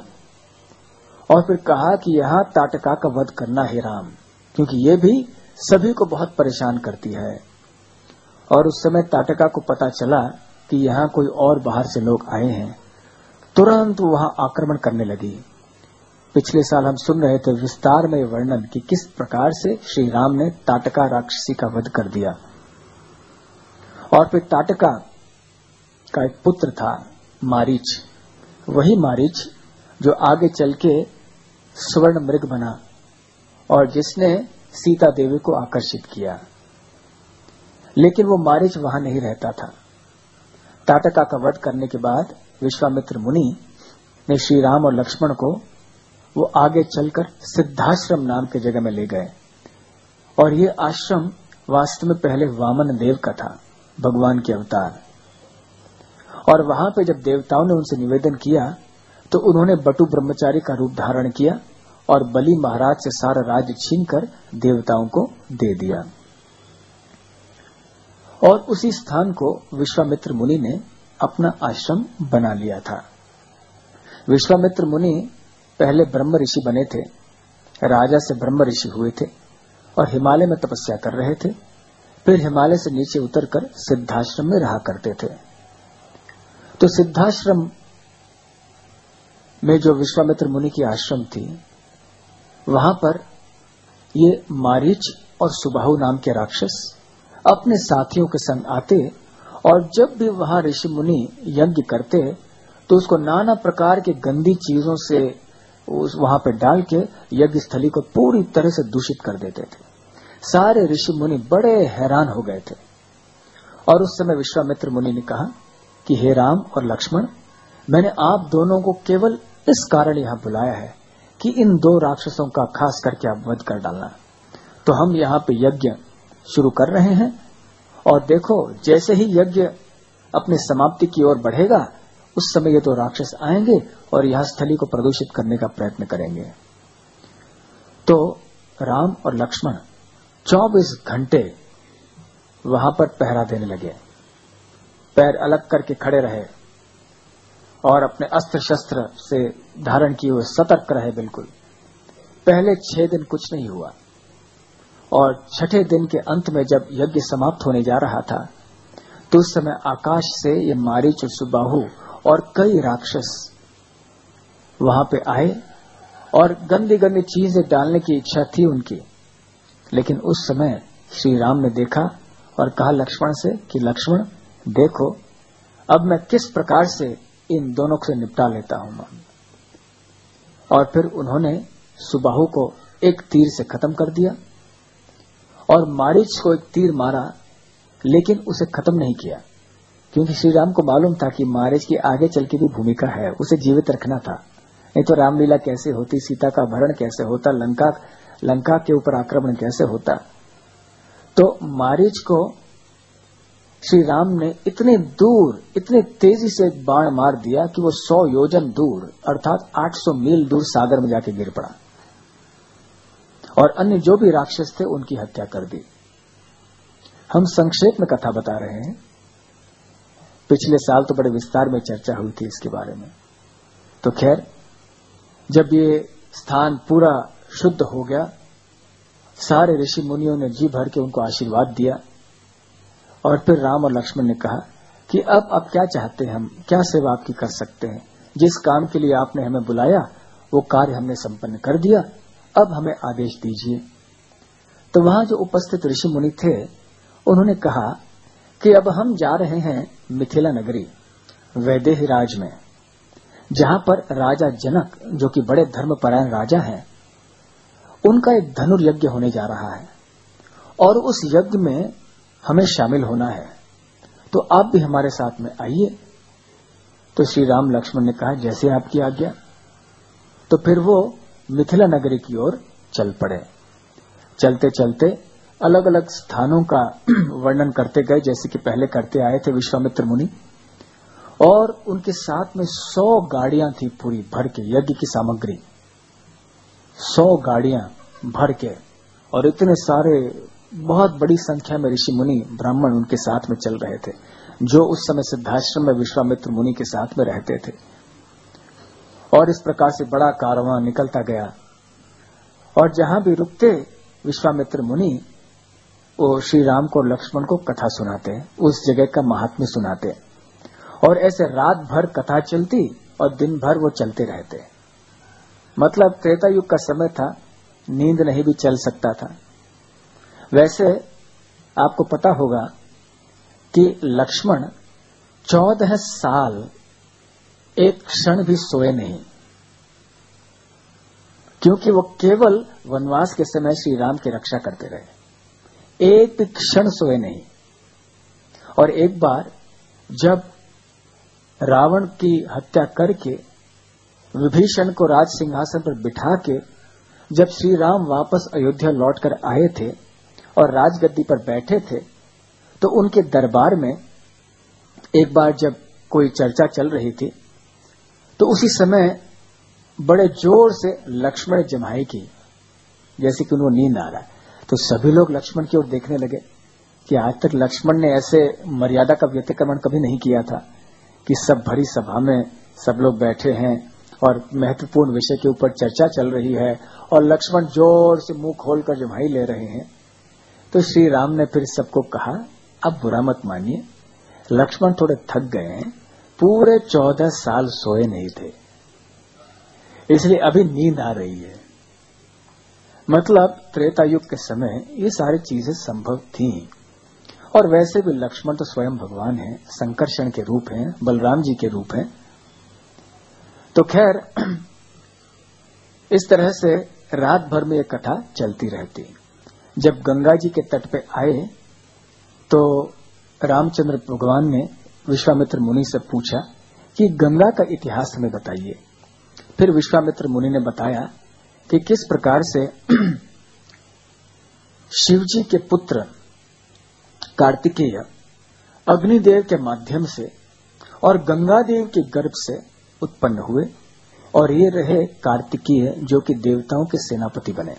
और फिर कहा कि यहाँ ताटका का वध करना है राम, क्योंकि ये भी सभी को बहुत परेशान करती है। और उस समय ताटका को पता चला कि यहाँ कोई और बाहर से लोग आए हैं, तुरंत वहां आक्रमण करने लगी। पिछले साल हम सुन रहे थे विस्तार में वर्णन कि किस प्रकार से श्री राम ने ताटका राक्षसी का वध कर दिया। और फिर ताटका का एक पुत्र था मारीच, वही मारीच जो आगे चल के स्वर्ण मृग बना और जिसने सीता देवी को आकर्षित किया। लेकिन वो मारीच वहां नहीं रहता था। ताटका का वध करने के बाद विश्वामित्र मुनि ने श्री राम और लक्ष्मण को वो आगे चलकर सिद्धाश्रम नाम के जगह में ले गए और ये आश्रम वास्तव में पहले वामन देव का था, भगवान के अवतार। और वहां पे जब देवताओं ने उनसे निवेदन किया तो उन्होंने बटु ब्रह्मचारी का रूप धारण किया और बलि महाराज से सारा राज्य छीनकर देवताओं को दे दिया। और उसी स्थान को विश्वामित्र मुनि ने अपना आश्रम बना लिया था। विश्वामित्र मुनि पहले ब्रह्म ऋषि बने थे, राजा से ब्रह्म ऋषि हुए थे और हिमालय में तपस्या कर रहे थे। फिर हिमालय से नीचे उतरकर सिद्धाश्रम में रहा करते थे। तो सिद्धाश्रम में जो विश्वामित्र मुनि की आश्रम थी, वहां पर ये मारीच और सुबाहु नाम के राक्षस अपने साथियों के संग आते और जब भी वहां ऋषि मुनि यज्ञ करते तो उसको नाना प्रकार के गंदी चीजों से उस वहां पे डाल के यज्ञ स्थली को पूरी तरह से दूषित कर देते थे। सारे ऋषि मुनि बड़े हैरान हो गए थे और उस समय विश्वामित्र मुनि ने कहा कि हे राम और लक्ष्मण, मैंने आप दोनों को केवल इस कारण यहां बुलाया है कि इन दो राक्षसों का खास करके आप वध कर डालना। तो हम यहाँ पे यज्ञ शुरू कर रहे हैं और देखो जैसे ही यज्ञ अपने समाप्ति की ओर बढ़ेगा उस समय ये दो राक्षस आएंगे और यह स्थली को प्रदूषित करने का प्रयत्न करेंगे। तो राम और लक्ष्मण चौबीस घंटे वहां पर पहरा देने लगे, पैर अलग करके खड़े रहे और अपने अस्त्र शस्त्र से धारण किए हुए सतर्क रहे बिल्कुल। पहले छह दिन कुछ नहीं हुआ और छठे दिन के अंत में जब यज्ञ समाप्त होने जा रहा था तो उस समय आकाश से ये मारीच और सुबाहु और कई राक्षस वहां पे आए और गंदी गंदी चीजें डालने की इच्छा थी उनकी। लेकिन उस समय श्री राम ने देखा और कहा लक्ष्मण से कि लक्ष्मण देखो, अब मैं किस प्रकार से इन दोनों से निपटा लेता हूं। और फिर उन्होंने सुबाहु को एक तीर से खत्म कर दिया और मारीच को एक तीर मारा, लेकिन उसे खत्म नहीं किया, क्योंकि श्री राम को मालूम था कि मारीच की आगे चल के भी भूमिका है, उसे जीवित रखना था। नहीं तो रामलीला कैसे होती, सीता का अपहरण कैसे होता, लंका लंका के ऊपर आक्रमण कैसे होता। तो मारीच को श्री राम ने इतने दूर इतने तेजी से बाण मार दिया कि वो सौ योजन दूर अर्थात आठ सौ मील दूर सागर में जाके गिर पड़ा और अन्य जो भी राक्षस थे उनकी हत्या कर दी। हम संक्षेप में कथा बता रहे हैं, पिछले साल तो बड़े विस्तार में चर्चा हुई थी इसके बारे में। तो खैर, जब ये स्थान पूरा शुद्ध हो गया, सारे ऋषि मुनियों ने जी भर के उनको आशीर्वाद दिया और फिर राम और लक्ष्मण ने कहा कि अब आप क्या चाहते हैं, हम क्या सेवा आपकी कर सकते हैं, जिस काम के लिए आपने हमें बुलाया वो कार्य हमने संपन्न कर दिया, अब हमें आदेश दीजिए। तो वहां जो उपस्थित ऋषि मुनि थे उन्होंने कहा कि अब हम जा रहे हैं मिथिला नगरी वैदेही राज में, जहां पर राजा जनक जो कि बड़े धर्मपरायण राजा हैं, उनका एक धनुर्यज्ञ होने जा रहा है और उस यज्ञ में हमें शामिल होना है, तो आप भी हमारे साथ में आइए। तो श्री राम लक्ष्मण ने कहा जैसे आपकी आज्ञा। तो फिर वो मिथिला नगरी की ओर चल पड़े। चलते चलते अलग अलग स्थानों का वर्णन करते गए, जैसे कि पहले करते आए थे विश्वामित्र मुनि, और उनके साथ में सौ गाड़ियां थी पूरी भर के यज्ञ की सामग्री, सौ गाड़ियां भर के, और इतने सारे बहुत बड़ी संख्या में ऋषि मुनि ब्राह्मण उनके साथ में चल रहे थे, जो उस समय सिद्धाश्रम में विश्वामित्र मुनि के साथ में रहते थे। और इस प्रकार से बड़ा कारवां निकलता गया, और जहां भी रुकते विश्वामित्र मुनि वो श्री राम को लक्ष्मण को कथा सुनाते, उस जगह का महात्म्य सुनाते, और ऐसे रात भर कथा चलती और दिन भर वो चलते रहते। मतलब त्रेता युग का समय था, नींद नहीं भी चल सकता था। वैसे आपको पता होगा कि लक्ष्मण चौदह साल एक क्षण भी सोए नहीं, क्योंकि वो केवल वनवास के समय श्री राम की रक्षा करते रहे, एक भी क्षण सोए नहीं। और एक बार जब रावण की हत्या करके विभीषण को राज सिंहासन पर बिठा के जब श्री राम वापस अयोध्या लौटकर आए थे और राजगद्दी पर बैठे थे, तो उनके दरबार में एक बार जब कोई चर्चा चल रही थी, तो उसी समय बड़े जोर से लक्ष्मण जमाई की, जैसे कि उनको नींद आ रहा है। तो सभी लोग लक्ष्मण की ओर देखने लगे कि आज तक लक्ष्मण ने ऐसे मर्यादा का व्यतिक्रमण कभी नहीं किया था कि सब भरी सभा में सब लोग बैठे हैं और महत्वपूर्ण विषय के ऊपर चर्चा चल रही है और लक्ष्मण जोर से मुंह खोलकर जमाई ले रहे हैं। तो श्री राम ने फिर सबको कहा, अब बुरा मत मानिए, लक्ष्मण थोड़े थक गए हैं, पूरे चौदह साल सोए नहीं थे, इसलिए अभी नींद आ रही है। मतलब त्रेता युग के समय ये सारी चीजें संभव थीं। और वैसे भी लक्ष्मण तो स्वयं भगवान हैं, संकर्षण के रूप हैं, बलराम जी के रूप हैं। तो खैर इस तरह से रात भर में ये कथा चलती रहती। जब गंगा जी के तट पे आए तो रामचंद्र भगवान ने विश्वामित्र मुनि से पूछा कि गंगा का इतिहास हमें बताइए। फिर विश्वामित्र मुनि ने बताया कि किस प्रकार से शिवजी के पुत्र कार्तिकेय अग्निदेव के माध्यम से और गंगा देव के गर्भ से उत्पन्न हुए, और ये रहे कार्तिकेय जो कि देवताओं के सेनापति बने।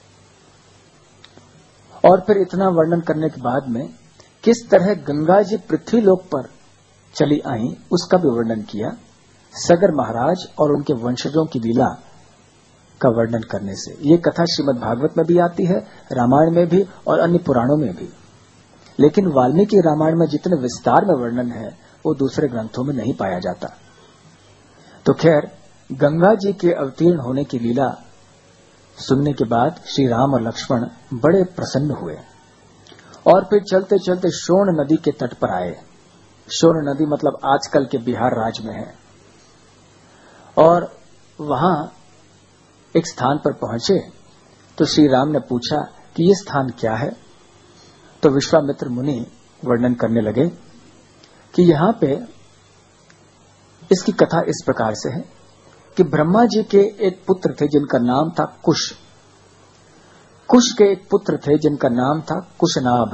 और फिर इतना वर्णन करने के बाद में किस तरह गंगा जी पृथ्वी लोक पर चली आई उसका भी वर्णन किया, सगर महाराज और उनके वंशजों की लीला का वर्णन करने से। ये कथा श्रीमद् भागवत में भी आती है, रामायण में भी और अन्य पुराणों में भी, लेकिन वाल्मीकि रामायण में जितने विस्तार में वर्णन है वो दूसरे ग्रंथों में नहीं पाया जाता। तो खैर गंगा जी के अवतीर्ण होने की लीला सुनने के बाद श्री राम और लक्ष्मण बड़े प्रसन्न हुए और फिर चलते चलते शोण नदी के तट पर आए। शोण नदी मतलब आजकल के बिहार राज्य में है। और वहां एक स्थान पर पहुंचे तो श्री राम ने पूछा कि ये स्थान क्या है। तो विश्वामित्र मुनि वर्णन करने लगे कि यहां पे इसकी कथा इस प्रकार से है कि ब्रह्मा जी के एक पुत्र थे जिनका नाम था कुश। कुश के एक पुत्र थे जिनका नाम था कुशनाभ।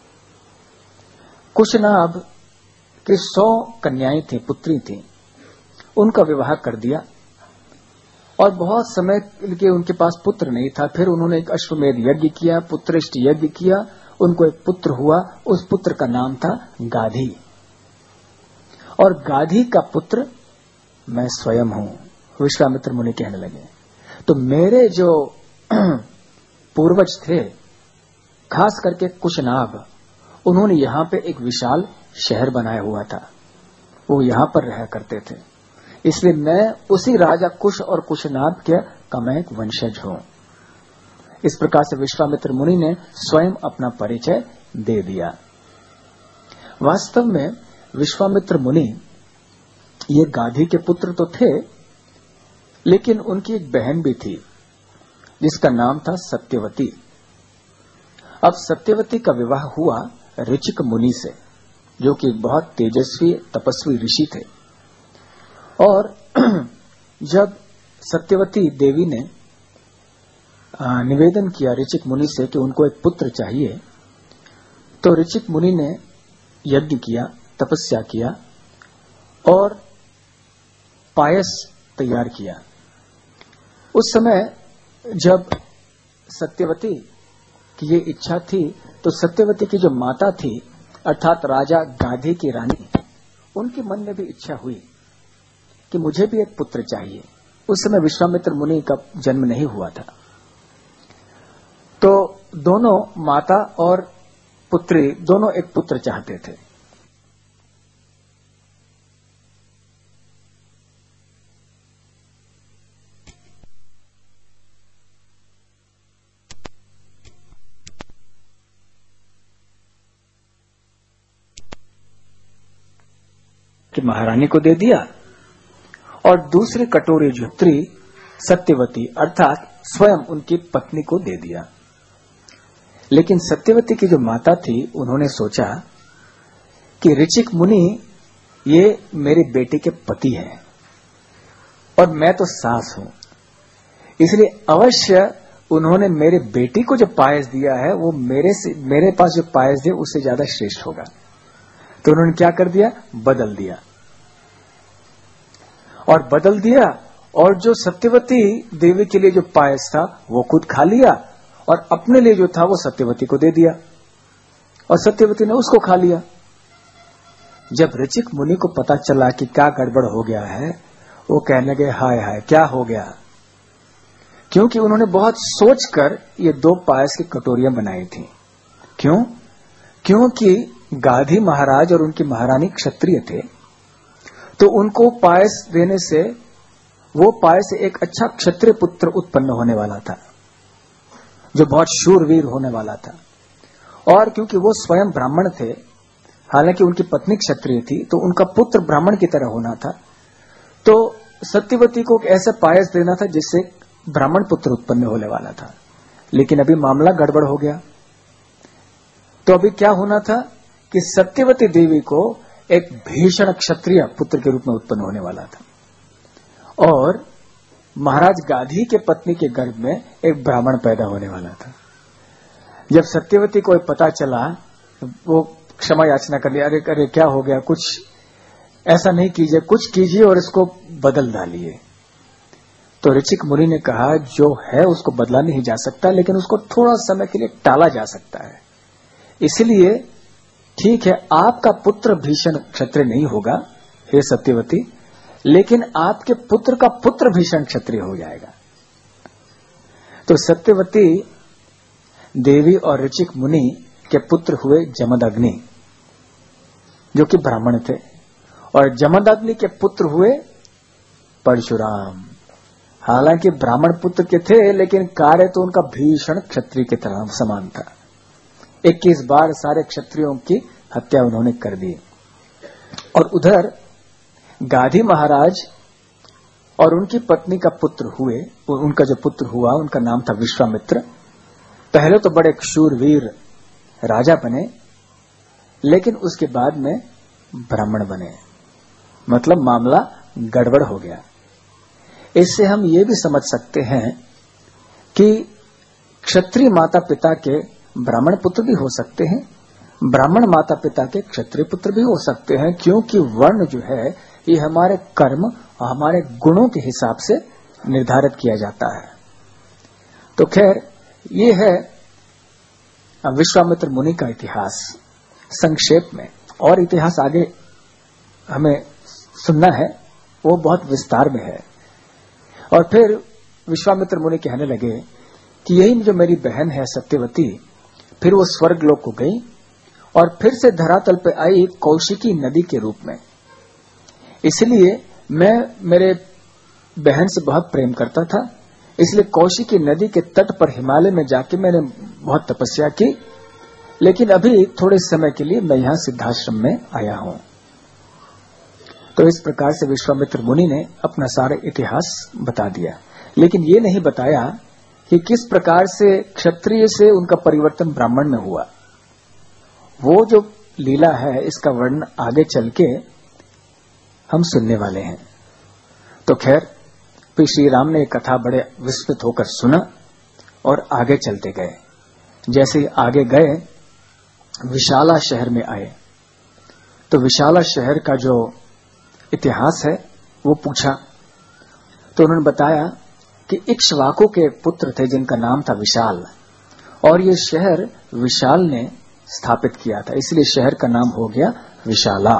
कुशनाभ के सौ कन्याएं थी, पुत्री थी। उनका विवाह कर दिया और बहुत समय के उनके पास पुत्र नहीं था। फिर उन्होंने एक अश्वमेध यज्ञ किया, पुत्रेष्ट यज्ञ किया, उनको एक पुत्र हुआ। उस पुत्र का नाम था गाधी, और गाधी का पुत्र मैं स्वयं हूं। विश्वामित्र मुनि कहने लगे, तो मेरे जो पूर्वज थे, खास करके कुशनाभ, उन्होंने यहां पे एक विशाल शहर बनाया हुआ था, वो यहां पर रहा करते थे। इसलिए मैं उसी राजा कुश और कुशनाभ के का मैं एक वंशज हूं। इस प्रकार से विश्वामित्र मुनि ने स्वयं अपना परिचय दे दिया। वास्तव में विश्वामित्र मुनि ये गाधी के पुत्र तो थे, लेकिन उनकी एक बहन भी थी जिसका नाम था सत्यवती। अब सत्यवती का विवाह हुआ ऋचिक मुनि से, जो कि बहुत तेजस्वी तपस्वी ऋषि थे। और जब सत्यवती देवी ने निवेदन किया ऋचिक मुनि से कि उनको एक पुत्र चाहिए, तो ऋचिक मुनि ने यज्ञ किया, तपस्या किया और पायस तैयार किया। उस समय जब सत्यवती की ये इच्छा थी, तो सत्यवती की जो माता थी अर्थात राजा गाधी की रानी, उनके मन में भी इच्छा हुई कि मुझे भी एक पुत्र चाहिए। उस समय विश्वामित्र मुनि का जन्म नहीं हुआ था। तो दोनों माता और पुत्री दोनों एक पुत्र चाहते थे। कि महारानी को दे दिया और दूसरी कटोरी जुत्री सत्यवती अर्थात स्वयं उनकी पत्नी को दे दिया। लेकिन सत्यवती की जो माता थी, उन्होंने सोचा कि ऋचिक मुनि ये मेरे बेटे के पति हैं और मैं तो सास हूं, इसलिए अवश्य उन्होंने मेरे बेटी को जो पायस दिया है वो मेरे से मेरे पास जो पायस दिया उससे ज्यादा श्रेष्ठ होगा। तो उन्होंने क्या कर दिया, बदल दिया और बदल दिया और जो सत्यवती देवी के लिए जो पायस था वो खुद खा लिया और अपने लिए जो था वो सत्यवती को दे दिया और सत्यवती ने उसको खा लिया। जब ऋचिक मुनि को पता चला कि क्या गड़बड़ हो गया है, वो कहने लगे हाय हाय क्या हो गया, क्योंकि उन्होंने बहुत सोचकर ये दो पायस की कटोरियां बनाई थी। क्यों? क्योंकि गाधी महाराज और उनकी महारानी क्षत्रिय थे, तो उनको पायस देने से वो पायस से एक अच्छा क्षत्रिय पुत्र उत्पन्न होने वाला था जो बहुत शूरवीर होने वाला था। और क्योंकि वो स्वयं ब्राह्मण थे, हालांकि उनकी पत्नी क्षत्रिय थी, तो उनका पुत्र ब्राह्मण की तरह होना था। तो सत्यवती को ऐसा पायस देना था जिससे ब्राह्मण पुत्र उत्पन्न होने वाला था। लेकिन अभी मामला गड़बड़ हो गया। तो अभी क्या होना था कि सत्यवती देवी को एक भीषण क्षत्रिय पुत्र के रूप में उत्पन्न होने वाला था और महाराज गाधी के पत्नी के गर्भ में एक ब्राह्मण पैदा होने वाला था। जब सत्यवती को पता चला, वो क्षमा याचना कर लिया, अरे अरे क्या हो गया, कुछ ऐसा नहीं कीजिए, कुछ कीजिए और इसको बदल डालिए। तो ऋचिक मुनि ने कहा जो है उसको बदला नहीं जा सकता, लेकिन उसको थोड़ा समय के लिए टाला जा सकता है। इसलिए ठीक है, आपका पुत्र भीषण क्षत्रिय नहीं होगा हे सत्यवती, लेकिन आपके पुत्र का पुत्र भीषण क्षत्रिय हो जाएगा। तो सत्यवती देवी और ऋचिक मुनि के पुत्र हुए जमदग्नि, जो कि ब्राह्मण थे, और जमदग्नि के पुत्र हुए परशुराम। हालांकि ब्राह्मण पुत्र के थे, लेकिन कार्य तो उनका भीषण क्षत्रिय की तरह समान था। इक्कीस बार सारे क्षत्रियों की हत्या उन्होंने कर दी। और उधर गाधी महाराज और उनकी पत्नी का पुत्र हुए, उनका जो पुत्र हुआ उनका नाम था विश्वामित्र। पहले तो बड़े शूरवीर राजा बने, लेकिन उसके बाद में ब्राह्मण बने, मतलब मामला गड़बड़ हो गया। इससे हम ये भी समझ सकते हैं कि क्षत्रिय माता पिता के ब्राह्मण पुत्र भी हो सकते हैं, ब्राह्मण माता पिता के क्षत्रिय पुत्र भी हो सकते हैं, क्योंकि वर्ण जो है ये हमारे कर्म और हमारे गुणों के हिसाब से निर्धारित किया जाता है। तो खैर ये है विश्वामित्र मुनि का इतिहास संक्षेप में, और इतिहास आगे हमें सुनना है, वो बहुत विस्तार में है। और फिर विश्वामित्र मुनि कहने लगे कि यही जो मेरी बहन है सत्यवती, फिर वो स्वर्ग लोक को गई और फिर से धरातल पे आई कौशिकी नदी के रूप में। इसलिए मैं मेरे बहन से बहुत प्रेम करता था, इसलिए कौशिकी नदी के तट पर हिमालय में जाके मैंने बहुत तपस्या की, लेकिन अभी थोड़े समय के लिए मैं यहां सिद्धाश्रम में आया हूं। तो इस प्रकार से विश्वामित्र मुनि ने अपना सारा इतिहास बता दिया, लेकिन ये नहीं बताया कि किस प्रकार से क्षत्रिय से उनका परिवर्तन ब्राह्मण में हुआ। वो जो लीला है इसका वर्णन आगे चल के हम सुनने वाले हैं। तो खैर, फिर श्री राम ने कथा बड़े विस्मित होकर सुना और आगे चलते गए। जैसे आगे गए विशाला शहर में आए तो विशाला शहर का जो इतिहास है वो पूछा, तो उन्होंने बताया कि इक्ष्वाकु के पुत्र थे जिनका नाम था विशाल, और ये शहर विशाल ने स्थापित किया था, इसलिए शहर का नाम हो गया विशाला।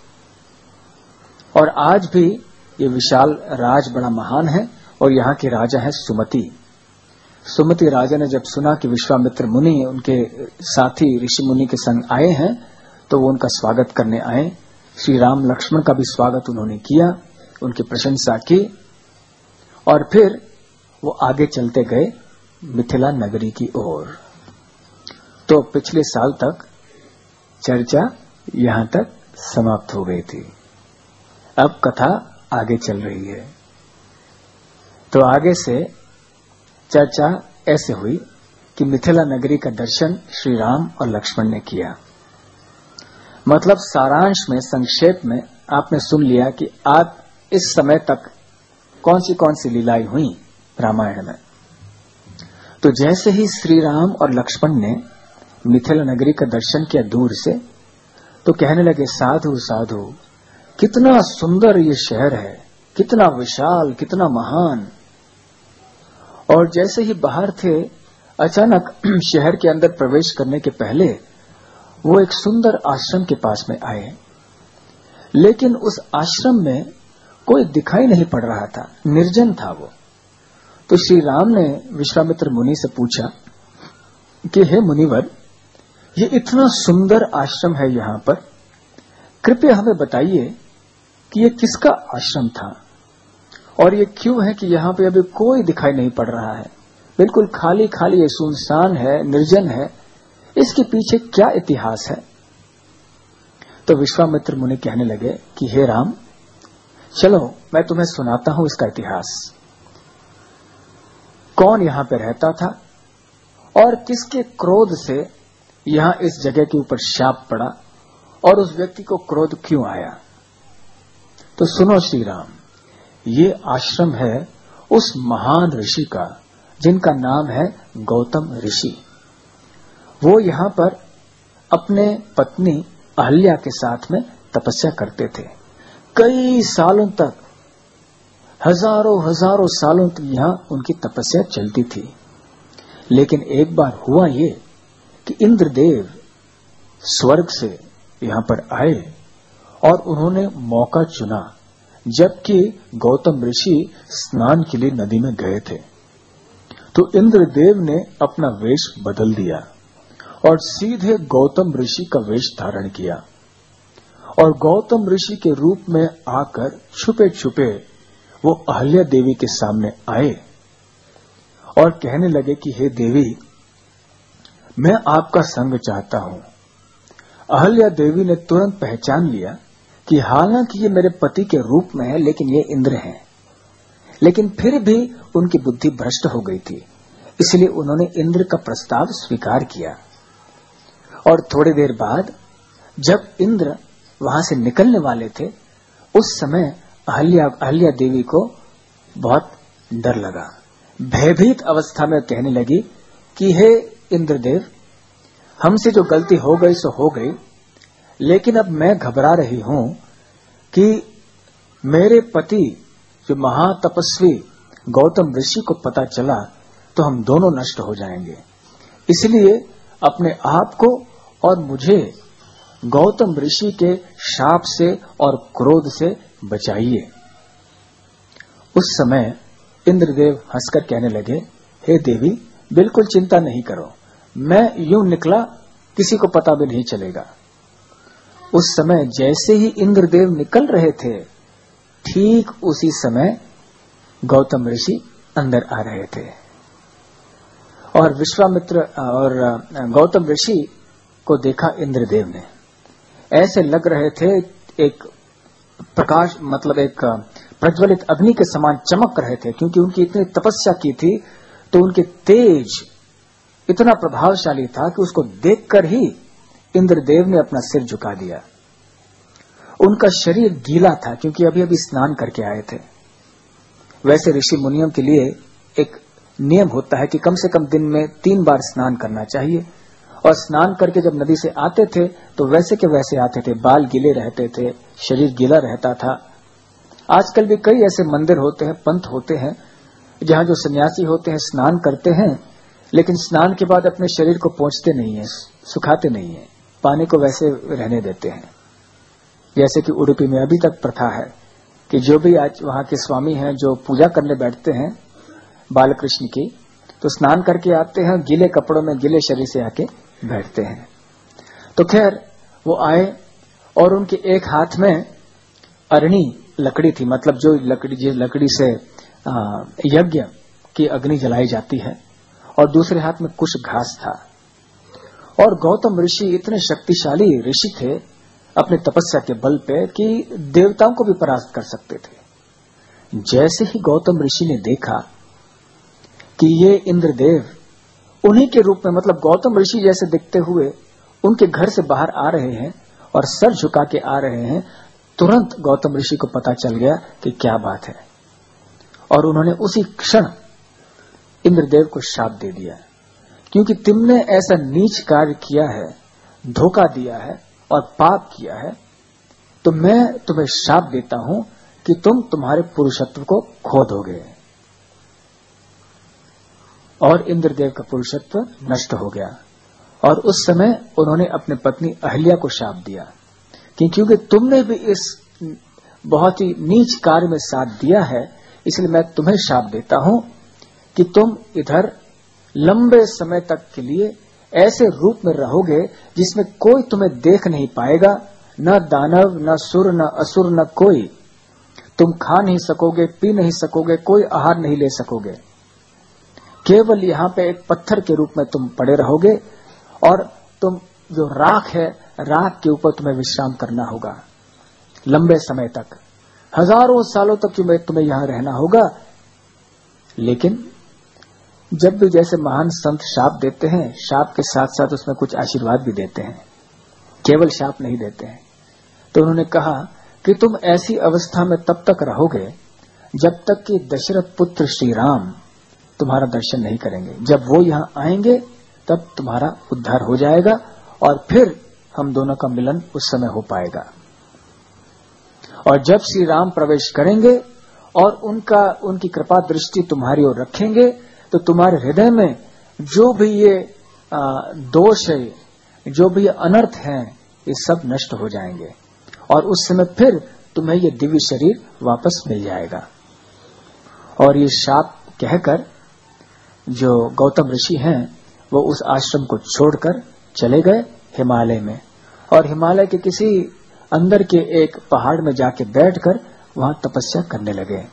और आज भी ये विशाल राज बड़ा महान है और यहाँ के राजा है सुमति। सुमति राजा ने जब सुना कि विश्वामित्र मुनि उनके साथी ऋषि मुनि के संग आए हैं तो वो उनका स्वागत करने आए। श्री राम लक्ष्मण का भी स्वागत उन्होंने किया, उनकी प्रशंसा की, और फिर वो आगे चलते गए मिथिला नगरी की ओर। तो पिछले साल तक चर्चा यहां तक समाप्त हो गई थी। अब कथा आगे चल रही है। तो आगे से चर्चा ऐसे हुई कि मिथिला नगरी का दर्शन श्री राम और लक्ष्मण ने किया। मतलब सारांश में, संक्षेप में आपने सुन लिया कि आज इस समय तक कौन सी कौन सी लीलाएं हुई रामायण में। तो जैसे ही श्री राम और लक्ष्मण ने मिथिला नगरी का दर्शन किया दूर से, तो कहने लगे, साधु साधु, कितना सुंदर ये शहर है, कितना विशाल, कितना महान। और जैसे ही बाहर थे, अचानक शहर के अंदर प्रवेश करने के पहले वो एक सुंदर आश्रम के पास में आए, लेकिन उस आश्रम में कोई दिखाई नहीं पड़ रहा था, निर्जन था वो। तो श्री राम ने विश्वामित्र मुनि से पूछा कि हे मुनिवर, ये इतना सुंदर आश्रम है यहाँ पर, कृपया हमें बताइए कि ये किसका आश्रम था और ये क्यों है कि यहाँ पे अभी कोई दिखाई नहीं पड़ रहा है, बिल्कुल खाली खाली है, सुनसान है, निर्जन है, इसके पीछे क्या इतिहास है। तो विश्वामित्र मुनि कहने लगे कि हे राम, चलो मैं तुम्हें सुनाता हूं इसका इतिहास। कौन यहां पे रहता था और किसके क्रोध से यहां इस जगह के ऊपर शाप पड़ा और उस व्यक्ति को क्रोध क्यों आया। तो सुनो श्री राम, ये आश्रम है उस महान ऋषि का जिनका नाम है गौतम ऋषि। वो यहां पर अपने पत्नी अहल्या के साथ में तपस्या करते थे। कई सालों तक, हजारों हजारों सालों तक यहां उनकी तपस्या चलती थी। लेकिन एक बार हुआ ये कि इंद्रदेव स्वर्ग से यहां पर आए और उन्होंने मौका चुना जबकि गौतम ऋषि स्नान के लिए नदी में गए थे। तो इंद्रदेव ने अपना वेश बदल दिया और सीधे गौतम ऋषि का वेश धारण किया और गौतम ऋषि के रूप में आकर छुपे छुपे वो अहल्या देवी के सामने आए और कहने लगे कि हे देवी, मैं आपका संग चाहता हूं। अहल्या देवी ने तुरंत पहचान लिया कि हालांकि ये मेरे पति के रूप में है, लेकिन ये इंद्र हैं। लेकिन फिर भी उनकी बुद्धि भ्रष्ट हो गई थी, इसलिए उन्होंने इंद्र का प्रस्ताव स्वीकार किया। और थोड़ी देर बाद जब इंद्र वहां से निकलने वाले थे, उस समय अहल्या अहल्या देवी को बहुत डर लगा। भयभीत अवस्था में कहने लगी कि हे इंद्रदेव, हमसे जो गलती हो गई सो हो गई, लेकिन अब मैं घबरा रही हूं कि मेरे पति जो महातपस्वी गौतम ऋषि को पता चला तो हम दोनों नष्ट हो जाएंगे। इसलिए अपने आप को और मुझे गौतम ऋषि के शाप से और क्रोध से बचाइए। उस समय इंद्रदेव हंसकर कहने लगे, हे देवी, बिल्कुल चिंता नहीं करो, मैं यूं निकला, किसी को पता भी नहीं चलेगा। उस समय जैसे ही इंद्रदेव निकल रहे थे, ठीक उसी समय गौतम ऋषि अंदर आ रहे थे और विश्वामित्र और गौतम ऋषि को देखा इंद्रदेव ने। ऐसे लग रहे थे एक प्रकाश, मतलब एक प्रज्वलित अग्नि के समान चमक रहे थे, क्योंकि उनकी इतनी तपस्या की थी तो उनके तेज इतना प्रभावशाली था कि उसको देखकर ही इंद्रदेव ने अपना सिर झुका दिया। उनका शरीर गीला था क्योंकि अभी अभी स्नान करके आए थे। वैसे ऋषि मुनियों के लिए एक नियम होता है कि कम से कम दिन में तीन बार स्नान करना चाहिए, और स्नान करके जब नदी से आते थे तो वैसे के वैसे आते थे, बाल गीले रहते थे, शरीर गीला रहता था। आजकल भी कई ऐसे मंदिर होते हैं, पंथ होते हैं, जहां जो सन्यासी होते हैं स्नान करते हैं, लेकिन स्नान के बाद अपने शरीर को पोंछते नहीं है, सुखाते नहीं है, पानी को वैसे रहने देते हैं। जैसे कि उडुपी में अभी तक प्रथा है कि जो भी आज वहां के स्वामी हैं जो पूजा करने बैठते हैं बालकृष्ण की, तो स्नान करके आते हैं, गीले कपड़ों में गीले शरीर से आके बैठते हैं। तो खैर वो आए और उनके एक हाथ में अरणी लकड़ी थी, मतलब जो लकड़ी जिस लकड़ी से यज्ञ की अग्नि जलाई जाती है, और दूसरे हाथ में कुछ घास था। और गौतम ऋषि इतने शक्तिशाली ऋषि थे अपने तपस्या के बल पे कि देवताओं को भी परास्त कर सकते थे। जैसे ही गौतम ऋषि ने देखा कि ये इंद्रदेव उन्हीं के रूप में, मतलब गौतम ऋषि जैसे दिखते हुए उनके घर से बाहर आ रहे हैं और सर झुका के आ रहे हैं, तुरंत गौतम ऋषि को पता चल गया कि क्या बात है। और उन्होंने उसी क्षण इंद्रदेव को शाप दे दिया, क्योंकि तुमने ऐसा नीच कार्य किया है, धोखा दिया है और पाप किया है, तो मैं तुम्हें शाप देता हूं कि तुम तुम्हारे पुरुषत्व को खो दोगे। और इंद्रदेव का पुरुषत्व नष्ट हो गया। और उस समय उन्होंने अपने पत्नी अहिल्या को शाप दिया कि क्योंकि तुमने भी इस बहुत ही नीच कार्य में साथ दिया है, इसलिए मैं तुम्हें शाप देता हूं कि तुम इधर लंबे समय तक के लिए ऐसे रूप में रहोगे जिसमें कोई तुम्हें देख नहीं पाएगा, न दानव, न सुर, न असुर, न कोई। तुम खा नहीं सकोगे, पी नहीं सकोगे, कोई आहार नहीं ले सकोगे, केवल यहां पे एक पत्थर के रूप में तुम पड़े रहोगे, और तुम जो राख है, राख के ऊपर तुम्हें विश्राम करना होगा लंबे समय तक, हजारों सालों तक तुम्हें तुम्हें यहां रहना होगा। लेकिन जब भी जैसे महान संत शाप देते हैं, शाप के साथ साथ उसमें कुछ आशीर्वाद भी देते हैं, केवल शाप नहीं देते हैं। तो उन्होंने कहा कि तुम ऐसी अवस्था में तब तक रहोगे जब तक कि दशरथ पुत्र श्री राम तुम्हारा दर्शन नहीं करेंगे। जब वो यहां आएंगे तब तुम्हारा उद्धार हो जाएगा और फिर हम दोनों का मिलन उस समय हो पाएगा। और जब श्री राम प्रवेश करेंगे और उनका उनकी कृपा दृष्टि तुम्हारी ओर रखेंगे, तो तुम्हारे हृदय में जो भी ये दोष है, जो भी ये अनर्थ हैं, ये सब नष्ट हो जाएंगे और उस समय फिर तुम्हें ये दिव्य शरीर वापस मिल जाएगा। और ये शाप कहकर जो गौतम ऋषि हैं वो उस आश्रम को छोड़कर चले गए हिमालय में, और हिमालय के किसी अंदर के एक पहाड़ में जाके बैठकर वहां तपस्या करने लगे।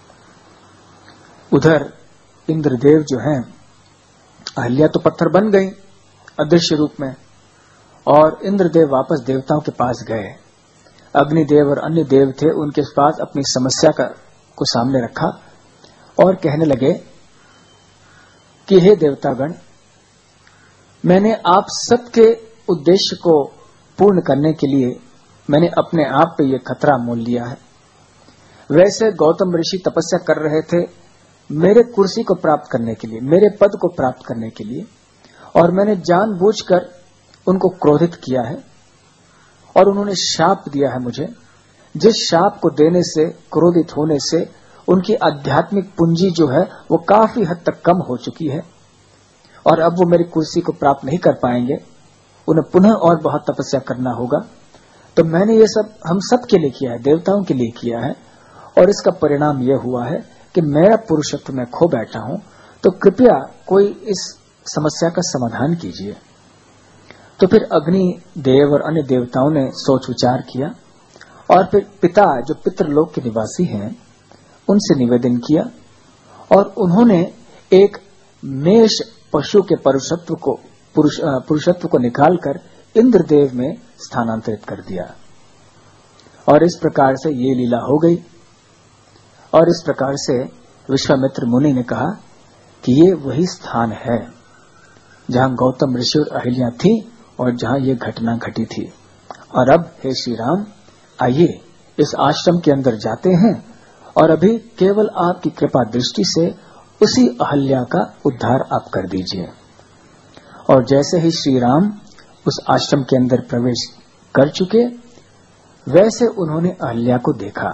उधर इंद्रदेव जो हैं, अहिल्या तो पत्थर बन गई अदृश्य रूप में, और इंद्रदेव वापस देवताओं के पास गए। अग्निदेव और अन्य देव थे, उनके पास अपनी समस्या का को सामने रखा और कहने लगे कि हे देवतागण, मैंने आप सबके उद्देश्य को पूर्ण करने के लिए मैंने अपने आप पे ये खतरा मोल लिया है। वैसे गौतम ऋषि तपस्या कर रहे थे मेरे कुर्सी को प्राप्त करने के लिए, मेरे पद को प्राप्त करने के लिए, और मैंने जानबूझकर उनको क्रोधित किया है और उन्होंने शाप दिया है मुझे, जिस शाप को देने से, क्रोधित होने से उनकी आध्यात्मिक पूंजी जो है वो काफी हद तक कम हो चुकी है और अब वो मेरी कुर्सी को प्राप्त नहीं कर पाएंगे, उन्हें पुनः और बहुत तपस्या करना होगा। तो मैंने ये सब हम सब के लिए किया है, देवताओं के लिए किया है, और इसका परिणाम यह हुआ है कि मेरा पुरुषत्व में खो बैठा हूं, तो कृपया कोई इस समस्या का समाधान कीजिए। तो फिर अग्नि देव और अन्य देवताओं ने सोच विचार किया और फिर पिता जो पितृलोक के निवासी हैं उनसे निवेदन किया और उन्होंने एक मेष पशु के पुरुषत्व को पुरुष पुरुषत्व को निकालकर इंद्रदेव में स्थानांतरित कर दिया। और इस प्रकार से ये लीला हो गई। और इस प्रकार से विश्वामित्र मुनि ने कहा कि ये वही स्थान है जहां गौतम ऋषि और अहिल्या थी और जहां ये घटना घटी थी। और अब हे श्री राम, आइए इस आश्रम के अंदर जाते हैं और अभी केवल आपकी कृपा दृष्टि से उसी अहल्या का उद्धार आप कर दीजिए। और जैसे ही श्री राम उस आश्रम के अंदर प्रवेश कर चुके, वैसे उन्होंने अहल्या को देखा।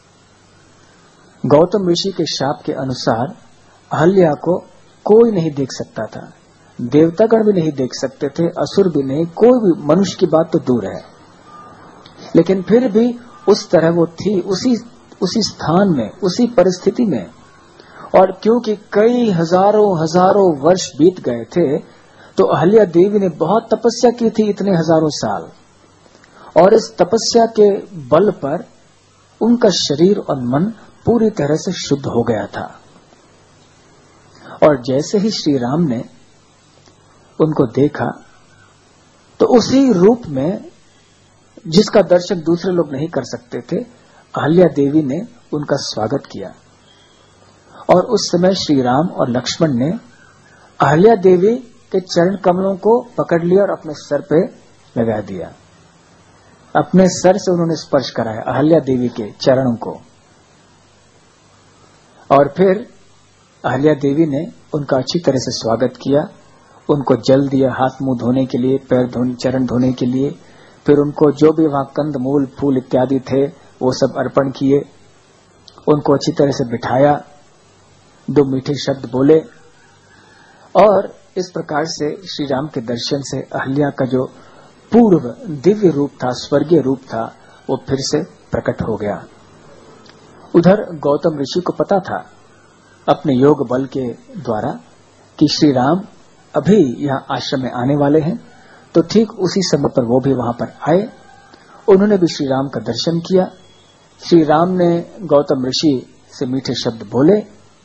गौतम ऋषि के शाप के अनुसार अहल्या को कोई नहीं देख सकता था, देवतागण भी नहीं देख सकते थे, असुर भी नहीं, कोई भी, मनुष्य की बात तो दूर है। लेकिन फिर भी उस तरह वो थी, उसी उसी स्थान में, उसी परिस्थिति में। और क्योंकि कई हजारों हजारों वर्ष बीत गए थे, तो अहल्या देवी ने बहुत तपस्या की थी, इतने हजारों साल। और इस तपस्या के बल पर उनका शरीर और मन पूरी तरह से शुद्ध हो गया था। और जैसे ही श्री राम ने उनको देखा, तो उसी रूप में जिसका दर्शन दूसरे लोग नहीं कर सकते थे, अहल्या देवी ने उनका स्वागत किया। और उस समय श्री राम और लक्ष्मण ने अहल्या देवी के चरण कमलों को पकड़ लिया और अपने सर पे लगा दिया। अपने सर से उन्होंने स्पर्श कराया अहल्या देवी के चरणों को। और फिर अहल्या देवी ने उनका अच्छी तरह से स्वागत किया, उनको जल दिया हाथ मुंह धोने के लिए, पैर धोने, चरण धोने के लिए। फिर उनको जो भी वहां कंद मूल फूल इत्यादि थे वो सब अर्पण किए, उनको अच्छी तरह से बिठाया, दो मीठे शब्द बोले। और इस प्रकार से श्री राम के दर्शन से अहल्या का जो पूर्व दिव्य रूप था, स्वर्गीय रूप था, वो फिर से प्रकट हो गया। उधर गौतम ऋषि को पता था अपने योग बल के द्वारा कि श्री राम अभी यहाँ आश्रम में आने वाले हैं, तो ठीक उसी समय पर वो भी वहां पर आए। उन्होंने भी श्री राम का दर्शन किया। श्री राम ने गौतम ऋषि से मीठे शब्द बोले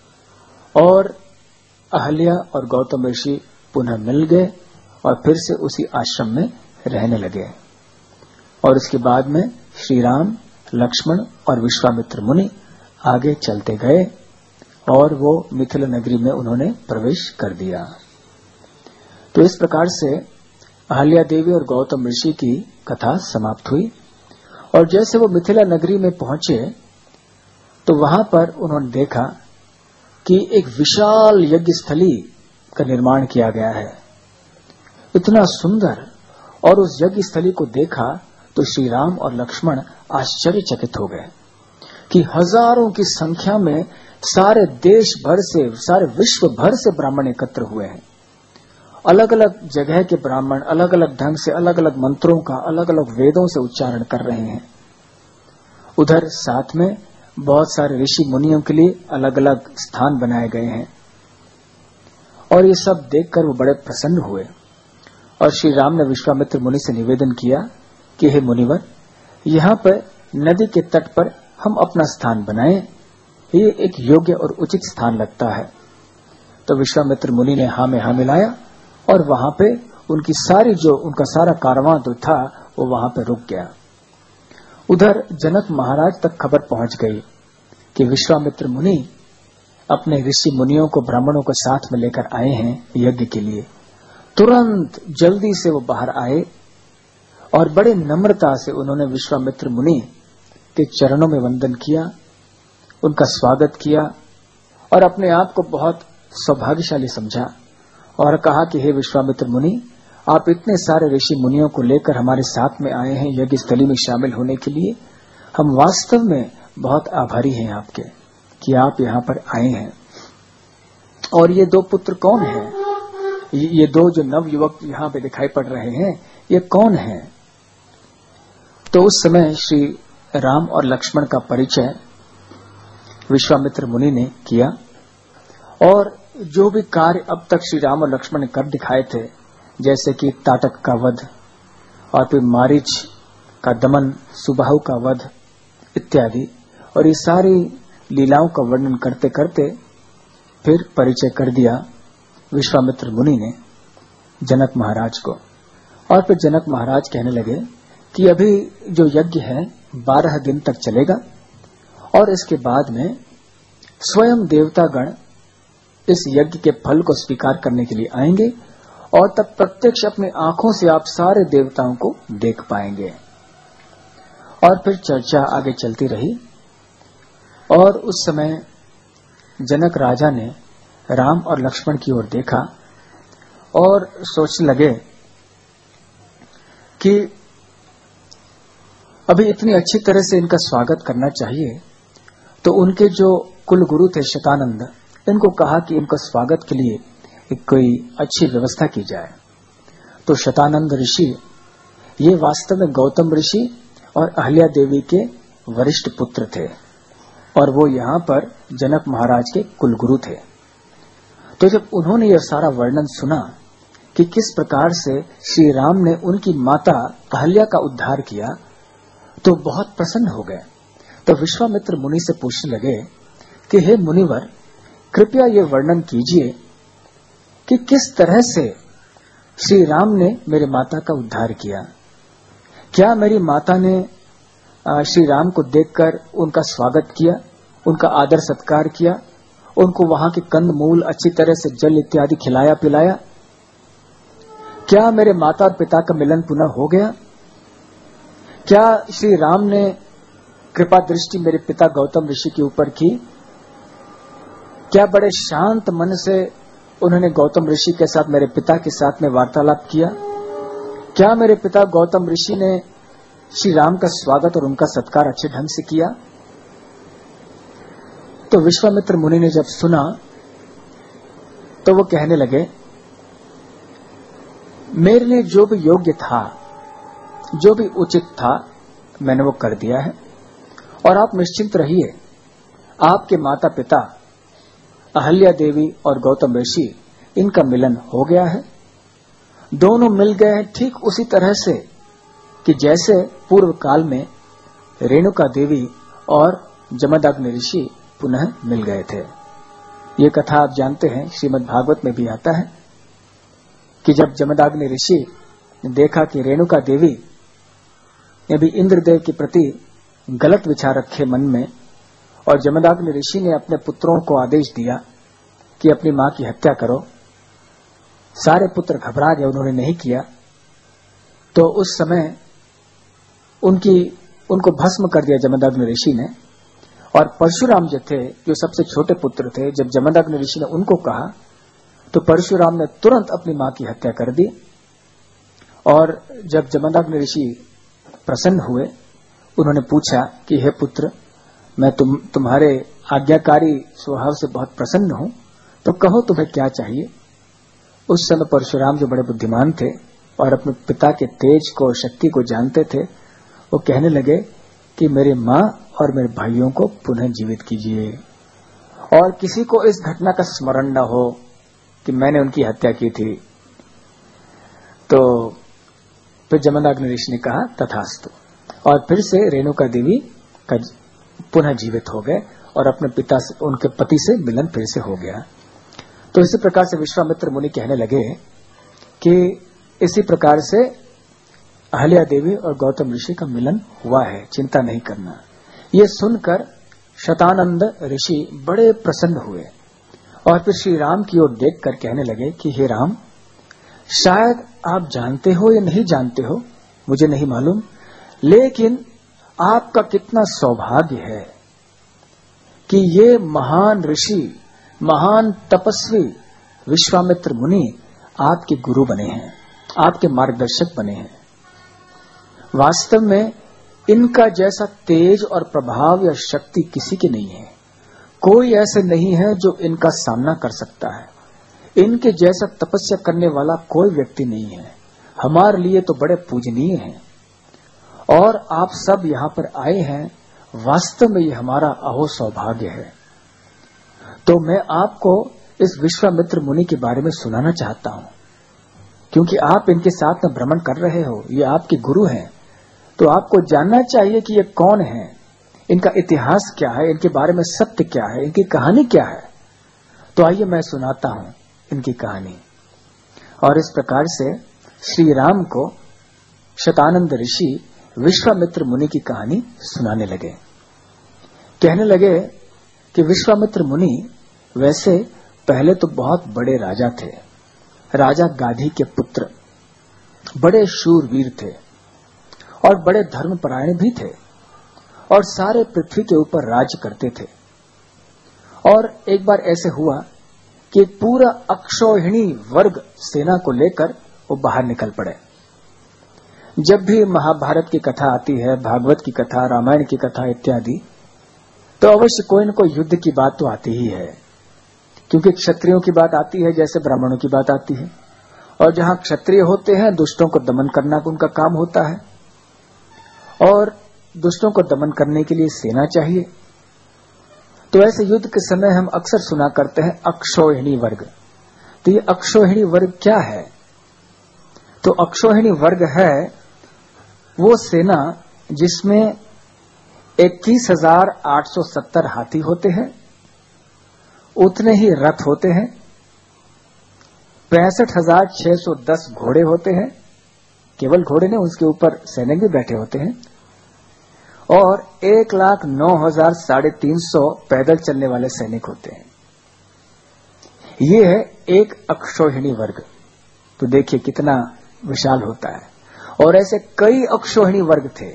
और अहल्या और गौतम ऋषि पुनः मिल गए और फिर से उसी आश्रम में रहने लगे। और उसके बाद में श्री राम, लक्ष्मण और विश्वामित्र मुनि आगे चलते गए और वो मिथिला नगरी में उन्होंने प्रवेश कर दिया। तो इस प्रकार से अहल्या देवी और गौतम ऋषि की कथा समाप्त हुई। और जैसे वो मिथिला नगरी में पहुंचे, तो वहां पर उन्होंने देखा कि एक विशाल यज्ञ स्थली का निर्माण किया गया है, इतना सुंदर। और उस यज्ञ स्थली को देखा तो श्री राम और लक्ष्मण आश्चर्यचकित हो गए कि हजारों की संख्या में सारे देश भर से, सारे विश्व भर से ब्राह्मण एकत्र हुए हैं। अलग अलग जगह के ब्राह्मण अलग अलग ढंग से, अलग अलग मंत्रों का, अलग अलग वेदों से उच्चारण कर रहे हैं। उधर साथ में बहुत सारे ऋषि मुनियों के लिए अलग अलग स्थान बनाए गए हैं। और ये सब देखकर वो बड़े प्रसन्न हुए। और श्री राम ने विश्वामित्र मुनि से निवेदन किया कि हे मुनिवर, यहाँ पर नदी के तट पर हम अपना स्थान बनाएं, ये एक योग्य और उचित स्थान लगता है। तो विश्वामित्र मुनि ने हाँ में हाँ मिलाया और वहां पे उनकी सारी जो उनका सारा कारवां जो था वो वहां पे रुक गया। उधर जनक महाराज तक खबर पहुंच गई कि विश्वामित्र मुनि अपने ऋषि मुनियों को, ब्राह्मणों को साथ में लेकर आए हैं यज्ञ के लिए। तुरंत जल्दी से वो बाहर आए और बड़े नम्रता से उन्होंने विश्वामित्र मुनि के चरणों में वंदन किया, उनका स्वागत किया और अपने आप को बहुत सौभाग्यशाली समझा और कहा कि हे विश्वामित्र मुनि, आप इतने सारे ऋषि मुनियों को लेकर हमारे साथ में आए हैं यज्ञ स्थली में शामिल होने के लिए। हम वास्तव में बहुत आभारी हैं आपके कि आप यहाँ पर आए हैं। और ये दो पुत्र कौन हैं? ये दो जो नव युवक यहाँ पे दिखाई पड़ रहे हैं, ये कौन हैं? तो उस समय श्री राम और लक्ष्मण का परिचय विश्वामित्र मुनि ने किया और जो भी कार्य अब तक श्री राम और लक्ष्मण ने कर दिखाए थे, जैसे कि ताटक का वध और फिर मारीच का दमन, सुबाहु का वध इत्यादि और ये सारी लीलाओं का वर्णन करते करते फिर परिचय कर दिया विश्वामित्र मुनि ने जनक महाराज को। और फिर जनक महाराज कहने लगे कि अभी जो यज्ञ है बारह दिन तक चलेगा और इसके बाद में स्वयं देवतागण इस यज्ञ के फल को स्वीकार करने के लिए आएंगे और तब प्रत्यक्ष अपनी आंखों से आप सारे देवताओं को देख पाएंगे। और फिर चर्चा आगे चलती रही और उस समय जनक राजा ने राम और लक्ष्मण की ओर देखा और सोचने लगे कि अभी इतनी अच्छी तरह से इनका स्वागत करना चाहिए, तो उनके जो कुल गुरु थे शतानंद, इनको कहा कि इनका स्वागत के लिए एक कोई अच्छी व्यवस्था की जाए। तो शतानंद ऋषि ये वास्तव में गौतम ऋषि और अहल्या देवी के वरिष्ठ पुत्र थे और वो यहाँ पर जनक महाराज के कुलगुरु थे। तो जब उन्होंने यह सारा वर्णन सुना कि किस प्रकार से श्री राम ने उनकी माता अहल्या का उद्धार किया, तो बहुत प्रसन्न हो गए। तो विश्वामित्र मुनि से पूछने लगे कि हे मुनिवर, कृपया ये वर्णन कीजिए कि किस तरह से श्री राम ने मेरे माता का उद्धार किया। क्या मेरी माता ने श्री राम को देखकर उनका स्वागत किया, उनका आदर सत्कार किया, उनको वहां के कंद मूल अच्छी तरह से जल इत्यादि खिलाया पिलाया? क्या मेरे माता और पिता का मिलन पुनः हो गया? क्या श्री राम ने कृपा दृष्टि मेरे पिता गौतम ऋषि के ऊपर की? क्या बड़े शांत मन से उन्होंने गौतम ऋषि के साथ, मेरे पिता के साथ में वार्तालाप किया? क्या मेरे पिता गौतम ऋषि ने श्री राम का स्वागत और उनका सत्कार अच्छे ढंग से किया? तो विश्वामित्र मुनि ने जब सुना तो वो कहने लगे, मेरे लिए जो भी योग्य था, जो भी उचित था, मैंने वो कर दिया है और आप निश्चिंत रहिए, आपके माता पिता अहल्या देवी और गौतम ऋषि, इनका मिलन हो गया है। दोनों मिल गए हैं ठीक उसी तरह से कि जैसे पूर्व काल में रेणुका देवी और जमदग्नि ऋषि पुनः मिल गए थे। ये कथा आप जानते हैं, श्रीमद् भागवत में भी आता है कि जब जमदग्नि ऋषि ने देखा कि रेणुका देवी ने भी इंद्रदेव के प्रति गलत विचार रखे मन में, और जमदग्नि ऋषि ने अपने पुत्रों को आदेश दिया कि अपनी मां की हत्या करो। सारे पुत्र घबरा गए, उन्होंने नहीं किया। तो उस समय उनकी उनको भस्म कर दिया जमदग्नि ऋषि ने। और परशुराम जो थे, जो सबसे छोटे पुत्र थे, जब जमदग्नि ऋषि ने उनको कहा तो परशुराम ने तुरंत अपनी मां की हत्या कर दी। और जब जमदग्नि ऋषि प्रसन्न हुए, उन्होंने पूछा कि हे पुत्र, मैं तुम तुम्हारे आज्ञाकारी स्वभाव से बहुत प्रसन्न हूं, तो कहो तुम्हें क्या चाहिए। उस समय परशुराम जो बड़े बुद्धिमान थे और अपने पिता के तेज को, शक्ति को जानते थे, वो कहने लगे कि मेरी मां और मेरे भाइयों को पुनः जीवित कीजिए और किसी को इस घटना का स्मरण न हो कि मैंने उनकी हत्या की थी। तो फिर जमदग्नि ऋषि ने कहा तथास्तु, और फिर से रेणुका देवी का पुनः जीवित हो गए और अपने पिता से, उनके पति से मिलन फिर से हो गया। तो इसी प्रकार से विश्वामित्र मुनि कहने लगे कि इसी प्रकार से अहल्या देवी और गौतम ऋषि का मिलन हुआ है, चिंता नहीं करना। ये सुनकर शतानंद ऋषि बड़े प्रसन्न हुए और फिर श्री राम की ओर देखकर कहने लगे कि हे राम, शायद आप जानते हो या नहीं जानते हो, मुझे नहीं मालूम, लेकिन आपका कितना सौभाग्य है कि ये महान ऋषि, महान तपस्वी विश्वामित्र मुनि आपके गुरु बने हैं, आपके मार्गदर्शक बने हैं। वास्तव में इनका जैसा तेज और प्रभाव या शक्ति किसी के नहीं है। कोई ऐसे नहीं है जो इनका सामना कर सकता है। इनके जैसा तपस्या करने वाला कोई व्यक्ति नहीं है। हमारे लिए तो बड़े पूजनीय हैं और आप सब यहाँ पर आए हैं, वास्तव में ये हमारा अहो सौभाग्य है। तो मैं आपको इस विश्वामित्र मुनि के बारे में सुनाना चाहता हूं, क्योंकि आप इनके साथ में भ्रमण कर रहे हो, ये आपके गुरु हैं, तो आपको जानना चाहिए कि ये कौन है, इनका इतिहास क्या है, इनके बारे में सत्य क्या है, इनकी कहानी क्या है। तो आइए मैं सुनाता हूं इनकी कहानी। और इस प्रकार से श्री राम को शतानंद ऋषि विश्वामित्र मुनि की कहानी सुनाने लगे। कहने लगे कि विश्वामित्र मुनि वैसे पहले तो बहुत बड़े राजा थे, राजा गाधी के पुत्र, बड़े शूरवीर थे और बड़े धर्मपरायण भी थे और सारे पृथ्वी के ऊपर राज्य करते थे। और एक बार ऐसे हुआ कि पूरा अक्षौहिणी वर्ग सेना को लेकर वो बाहर निकल पड़े। जब भी महाभारत की कथा आती है, भागवत की कथा, रामायण की कथा इत्यादि, तो अवश्य कोई न कोई युद्ध की बात तो आती ही है, क्योंकि क्षत्रियों की बात आती है जैसे ब्राह्मणों की बात आती है। और जहां क्षत्रिय होते हैं दुष्टों को दमन करना उनका काम होता है, और दुष्टों को दमन करने के लिए सेना चाहिए। तो ऐसे युद्ध के समय हम अक्सर सुना करते हैं अक्षौहिणी वर्ग। तो ये अक्षौहिणी वर्ग क्या है? तो अक्षौहिणी वर्ग है वो सेना जिसमें इक्कीस हजार आठ सौ सत्तर हाथी होते हैं, उतने ही रथ होते हैं, पैंसठ हजार छह सौ दस घोड़े होते हैं, केवल घोड़े ने, उसके ऊपर सैनिक भी बैठे होते हैं, और एक लाख नौ हजार साढ़े तीन सौ पैदल चलने वाले सैनिक होते हैं। ये है एक अक्षौहिणी वर्ग। तो देखिए कितना विशाल होता है। और ऐसे कई अक्षौहिणी वर्ग थे।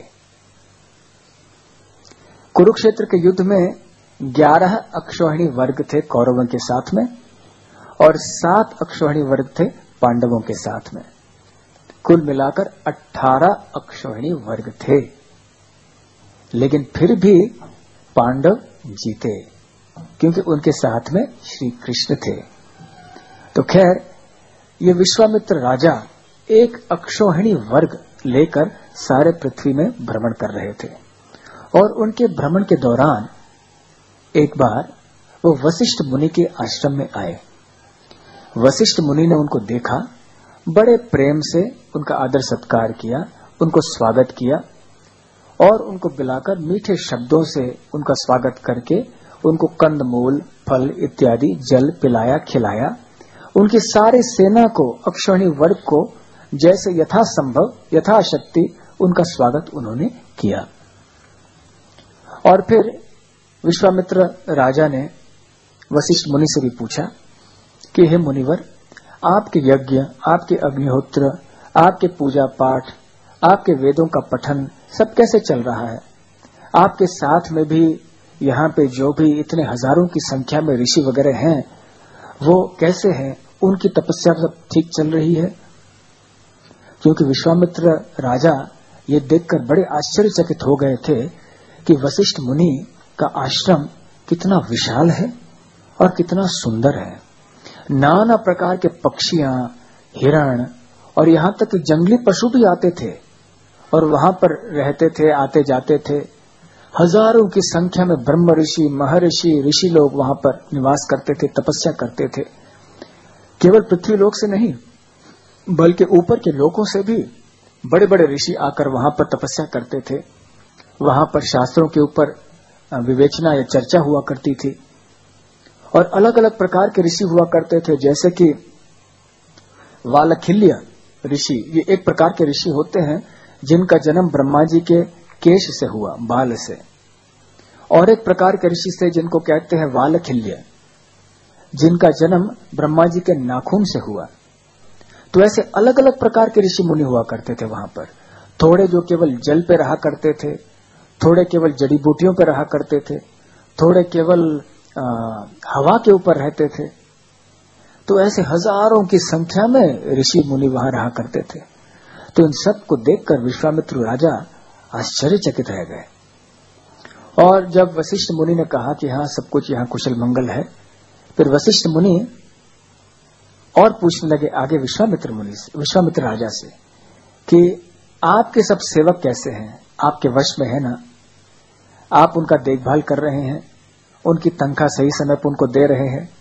कुरुक्षेत्र के युद्ध में ग्यारह अक्षौहिणी वर्ग थे कौरवों के साथ में, और सात अक्षौहिणी वर्ग थे पांडवों के साथ में। कुल मिलाकर अठारह अक्षौहिणी वर्ग थे। लेकिन फिर भी पांडव जीते, क्योंकि उनके साथ में श्री कृष्ण थे। तो खैर, ये विश्वामित्र राजा एक अक्षौहिणी वर्ग लेकर सारे पृथ्वी में भ्रमण कर रहे थे। और उनके भ्रमण के दौरान एक बार वो वशिष्ठ मुनि के आश्रम में आए। वशिष्ठ मुनि ने उनको देखा, बड़े प्रेम से उनका आदर सत्कार किया, उनको स्वागत किया और उनको बुलाकर मीठे शब्दों से उनका स्वागत करके उनको कंदमूल, फल इत्यादि जल पिलाया, खिलाया। उनकी सारी सेना को, अक्षौहिणी वर्ग को जैसे यथासंभव यथाशक्ति उनका स्वागत उन्होंने किया। और फिर विश्वामित्र राजा ने वशिष्ठ मुनि से भी पूछा कि हे मुनिवर, आपके यज्ञ, आपके अग्निहोत्र, आपके पूजा पाठ, आपके वेदों का पठन सब कैसे चल रहा है? आपके साथ में भी यहाँ पे जो भी इतने हजारों की संख्या में ऋषि वगैरह हैं, वो कैसे हैं? उनकी तपस्या सब ठीक चल रही है? क्योंकि विश्वामित्र राजा ये देखकर बड़े आश्चर्यचकित हो गए थे कि वशिष्ठ मुनि का आश्रम कितना विशाल है और कितना सुंदर है। नाना प्रकार के पक्षियां, हिरण और यहां तक कि जंगली पशु भी आते थे और वहां पर रहते थे, आते जाते थे। हजारों की संख्या में ब्रह्म ऋषि, महर्षि, ऋषि लोग वहां पर निवास करते थे, तपस्या करते थे। केवल पृथ्वी लोक से नहीं, बल्कि ऊपर के लोकों से भी बड़े बड़े ऋषि आकर वहां पर तपस्या करते थे। वहां पर शास्त्रों के ऊपर विवेचना या चर्चा हुआ करती थी और अलग अलग प्रकार के ऋषि हुआ करते थे, जैसे कि वालखिल्य ऋषि। ये एक प्रकार के ऋषि होते हैं जिनका जन्म ब्रह्मा जी के केश से हुआ, बाल से। और एक प्रकार के ऋषि थे जिनको कहते हैं वालखिल्य, जिनका जन्म ब्रह्मा जी के नाखून से हुआ। तो ऐसे अलग अलग प्रकार के ऋषि मुनि हुआ करते थे वहां पर। थोड़े जो केवल जल पे रहा करते थे, थोड़े केवल जड़ी बूटियों पर रहा करते थे, थोड़े केवल आ, हवा के ऊपर रहते थे। तो ऐसे हजारों की संख्या में ऋषि मुनि वहां रहा करते थे। तो इन सब को देखकर विश्वामित्र राजा आश्चर्यचकित रह गए। और जब वशिष्ठ मुनि ने कहा कि हाँ, सब कुछ यहाँ कुशल मंगल है, फिर वशिष्ठ मुनि और पूछने लगे आगे विश्वामित्र मुनि से, विश्वामित्र राजा से, कि आपके सब सेवक कैसे हैं? आपके वश में है ना? आप उनका देखभाल कर रहे हैं, उनकी तनख्वाह सही समय पर उनको दे रहे हैं,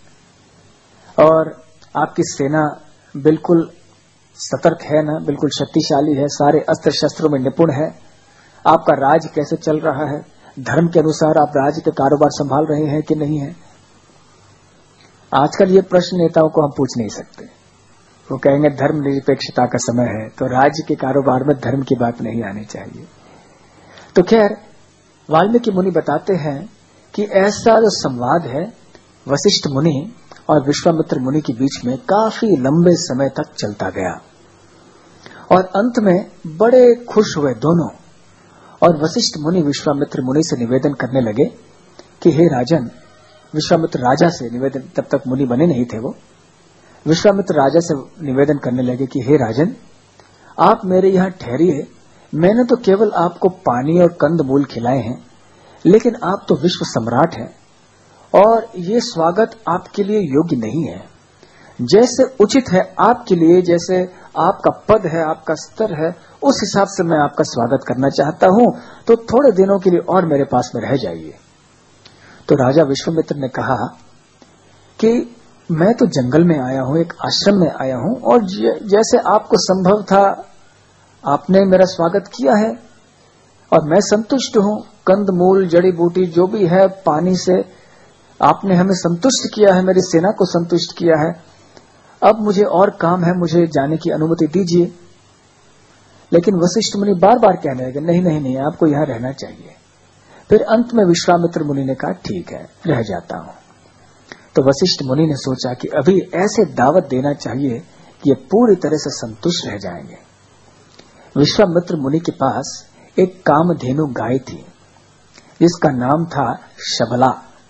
और आपकी सेना बिल्कुल सतर्क है ना, बिल्कुल शक्तिशाली है, सारे अस्त्र शस्त्रों में निपुण है? आपका राज कैसे चल रहा है? धर्म के अनुसार आप राज्य के कारोबार संभाल रहे हैं कि नहीं है? आजकल ये प्रश्न नेताओं को हम पूछ नहीं सकते। वो कहेंगे धर्म निरपेक्षता का समय है, तो राज्य के कारोबार में धर्म की बात नहीं आनी चाहिए। तो खैर, वाल्मीकि मुनि बताते हैं कि ऐसा जो संवाद है वशिष्ठ मुनि और विश्वामित्र मुनि के बीच में काफी लंबे समय तक चलता गया और अंत में बड़े खुश हुए दोनों। और वशिष्ठ मुनि विश्वामित्र मुनि से निवेदन करने लगे कि हे राजन, विश्वामित्र राजा से निवेदन, तब तक मुनि बने नहीं थे वो, विश्वामित्र राजा से निवेदन करने लगे कि हे राजन, आप मेरे यहाँ ठहरिए। मैंने तो केवल आपको पानी और कंद मूल खिलाए हैं, लेकिन आप तो विश्व सम्राट हैं और ये स्वागत आपके लिए योग्य नहीं है। जैसे उचित है आपके लिए, जैसे आपका पद है, आपका स्तर है, उस हिसाब से मैं आपका स्वागत करना चाहता हूं, तो थोड़े दिनों के लिए और मेरे पास में रह जाइए। तो राजा विश्वामित्र ने कहा कि मैं तो जंगल में आया हूं, एक आश्रम में आया हूं, और जैसे आपको संभव था आपने मेरा स्वागत किया है और मैं संतुष्ट हूं। कंद मूल, जड़ी बूटी जो भी है, पानी से आपने हमें संतुष्ट किया है, मेरी सेना को संतुष्ट किया है। अब मुझे और काम है, मुझे जाने की अनुमति दीजिए। लेकिन वशिष्ठ मुनि बार बार कहने लगे नहीं नहीं नहीं, आपको यहां रहना चाहिए। फिर अंत में विश्वामित्र मुनि ने कहा ठीक है, रह जाता हूं। तो वशिष्ठ मुनि ने सोचा कि अभी ऐसे दावत देना चाहिए कि ये पूरी तरह से संतुष्ट रह जाएंगे। विश्वामित्र मुनि के पास एक कामधेनु गाय थी जिसका नाम था शबला।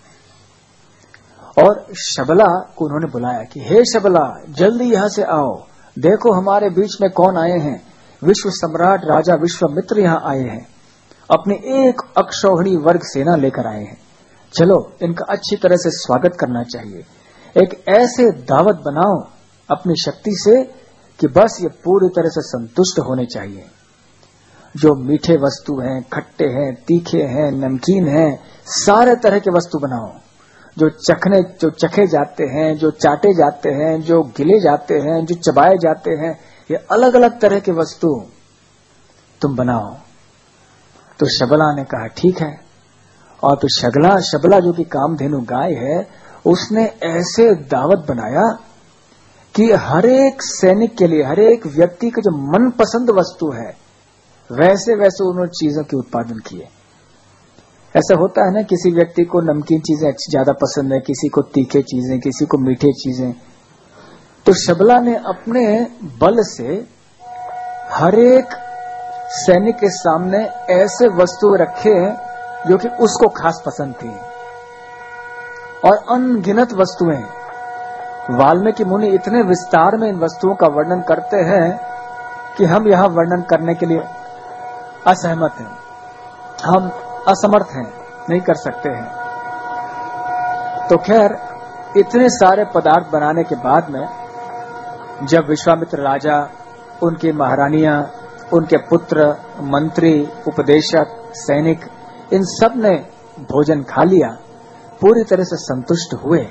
और शबला को उन्होंने बुलाया कि हे शबला, जल्दी यहां से आओ, देखो हमारे बीच में कौन आए हैं। विश्व सम्राट राजा विश्वामित्र यहां आए हैं, अपनी एक अक्षौहिणी वर्ग सेना लेकर आए हैं। चलो इनका अच्छी तरह से स्वागत करना चाहिए। एक ऐसे दावत बनाओ अपनी शक्ति से कि बस ये पूरी तरह से संतुष्ट होने चाहिए। जो मीठे वस्तु हैं, खट्टे हैं, तीखे हैं, नमकीन हैं, सारे तरह के वस्तु बनाओ। जो चखने जो चखे जाते हैं, जो चाटे जाते हैं, जो गिले जाते हैं, जो चबाए जाते हैं, ये अलग अलग तरह के वस्तु तुम बनाओ। तो शबला ने कहा ठीक है। और तो शगला शबला जो कि कामधेनु गाय है, उसने ऐसे दावत बनाया कि हर एक सैनिक के लिए, हर एक व्यक्ति के जो मनपसंद वस्तु है, वैसे वैसे उन्होंने चीजों के उत्पादन किए। ऐसा होता है ना, किसी व्यक्ति को नमकीन चीजें अच्छी ज्यादा पसंद है, किसी को तीखे चीजें, किसी को मीठे चीजें। तो शबला ने अपने बल से हर एक सैनिक के सामने ऐसे वस्तु रखे जो कि उसको खास पसंद थी, और अनगिनत वस्तुएं। वाल्मीकि मुनि इतने विस्तार में इन वस्तुओं का वर्णन करते हैं कि हम यहां वर्णन करने के लिए असहमत हैं, हम असमर्थ हैं, नहीं कर सकते हैं। तो खैर, इतने सारे पदार्थ बनाने के बाद में जब विश्वामित्र राजा, उनकी महारानियां, उनके पुत्र, मंत्री, उपदेशक, सैनिक, इन सब ने भोजन खा लिया, पूरी तरह से संतुष्ट हुए।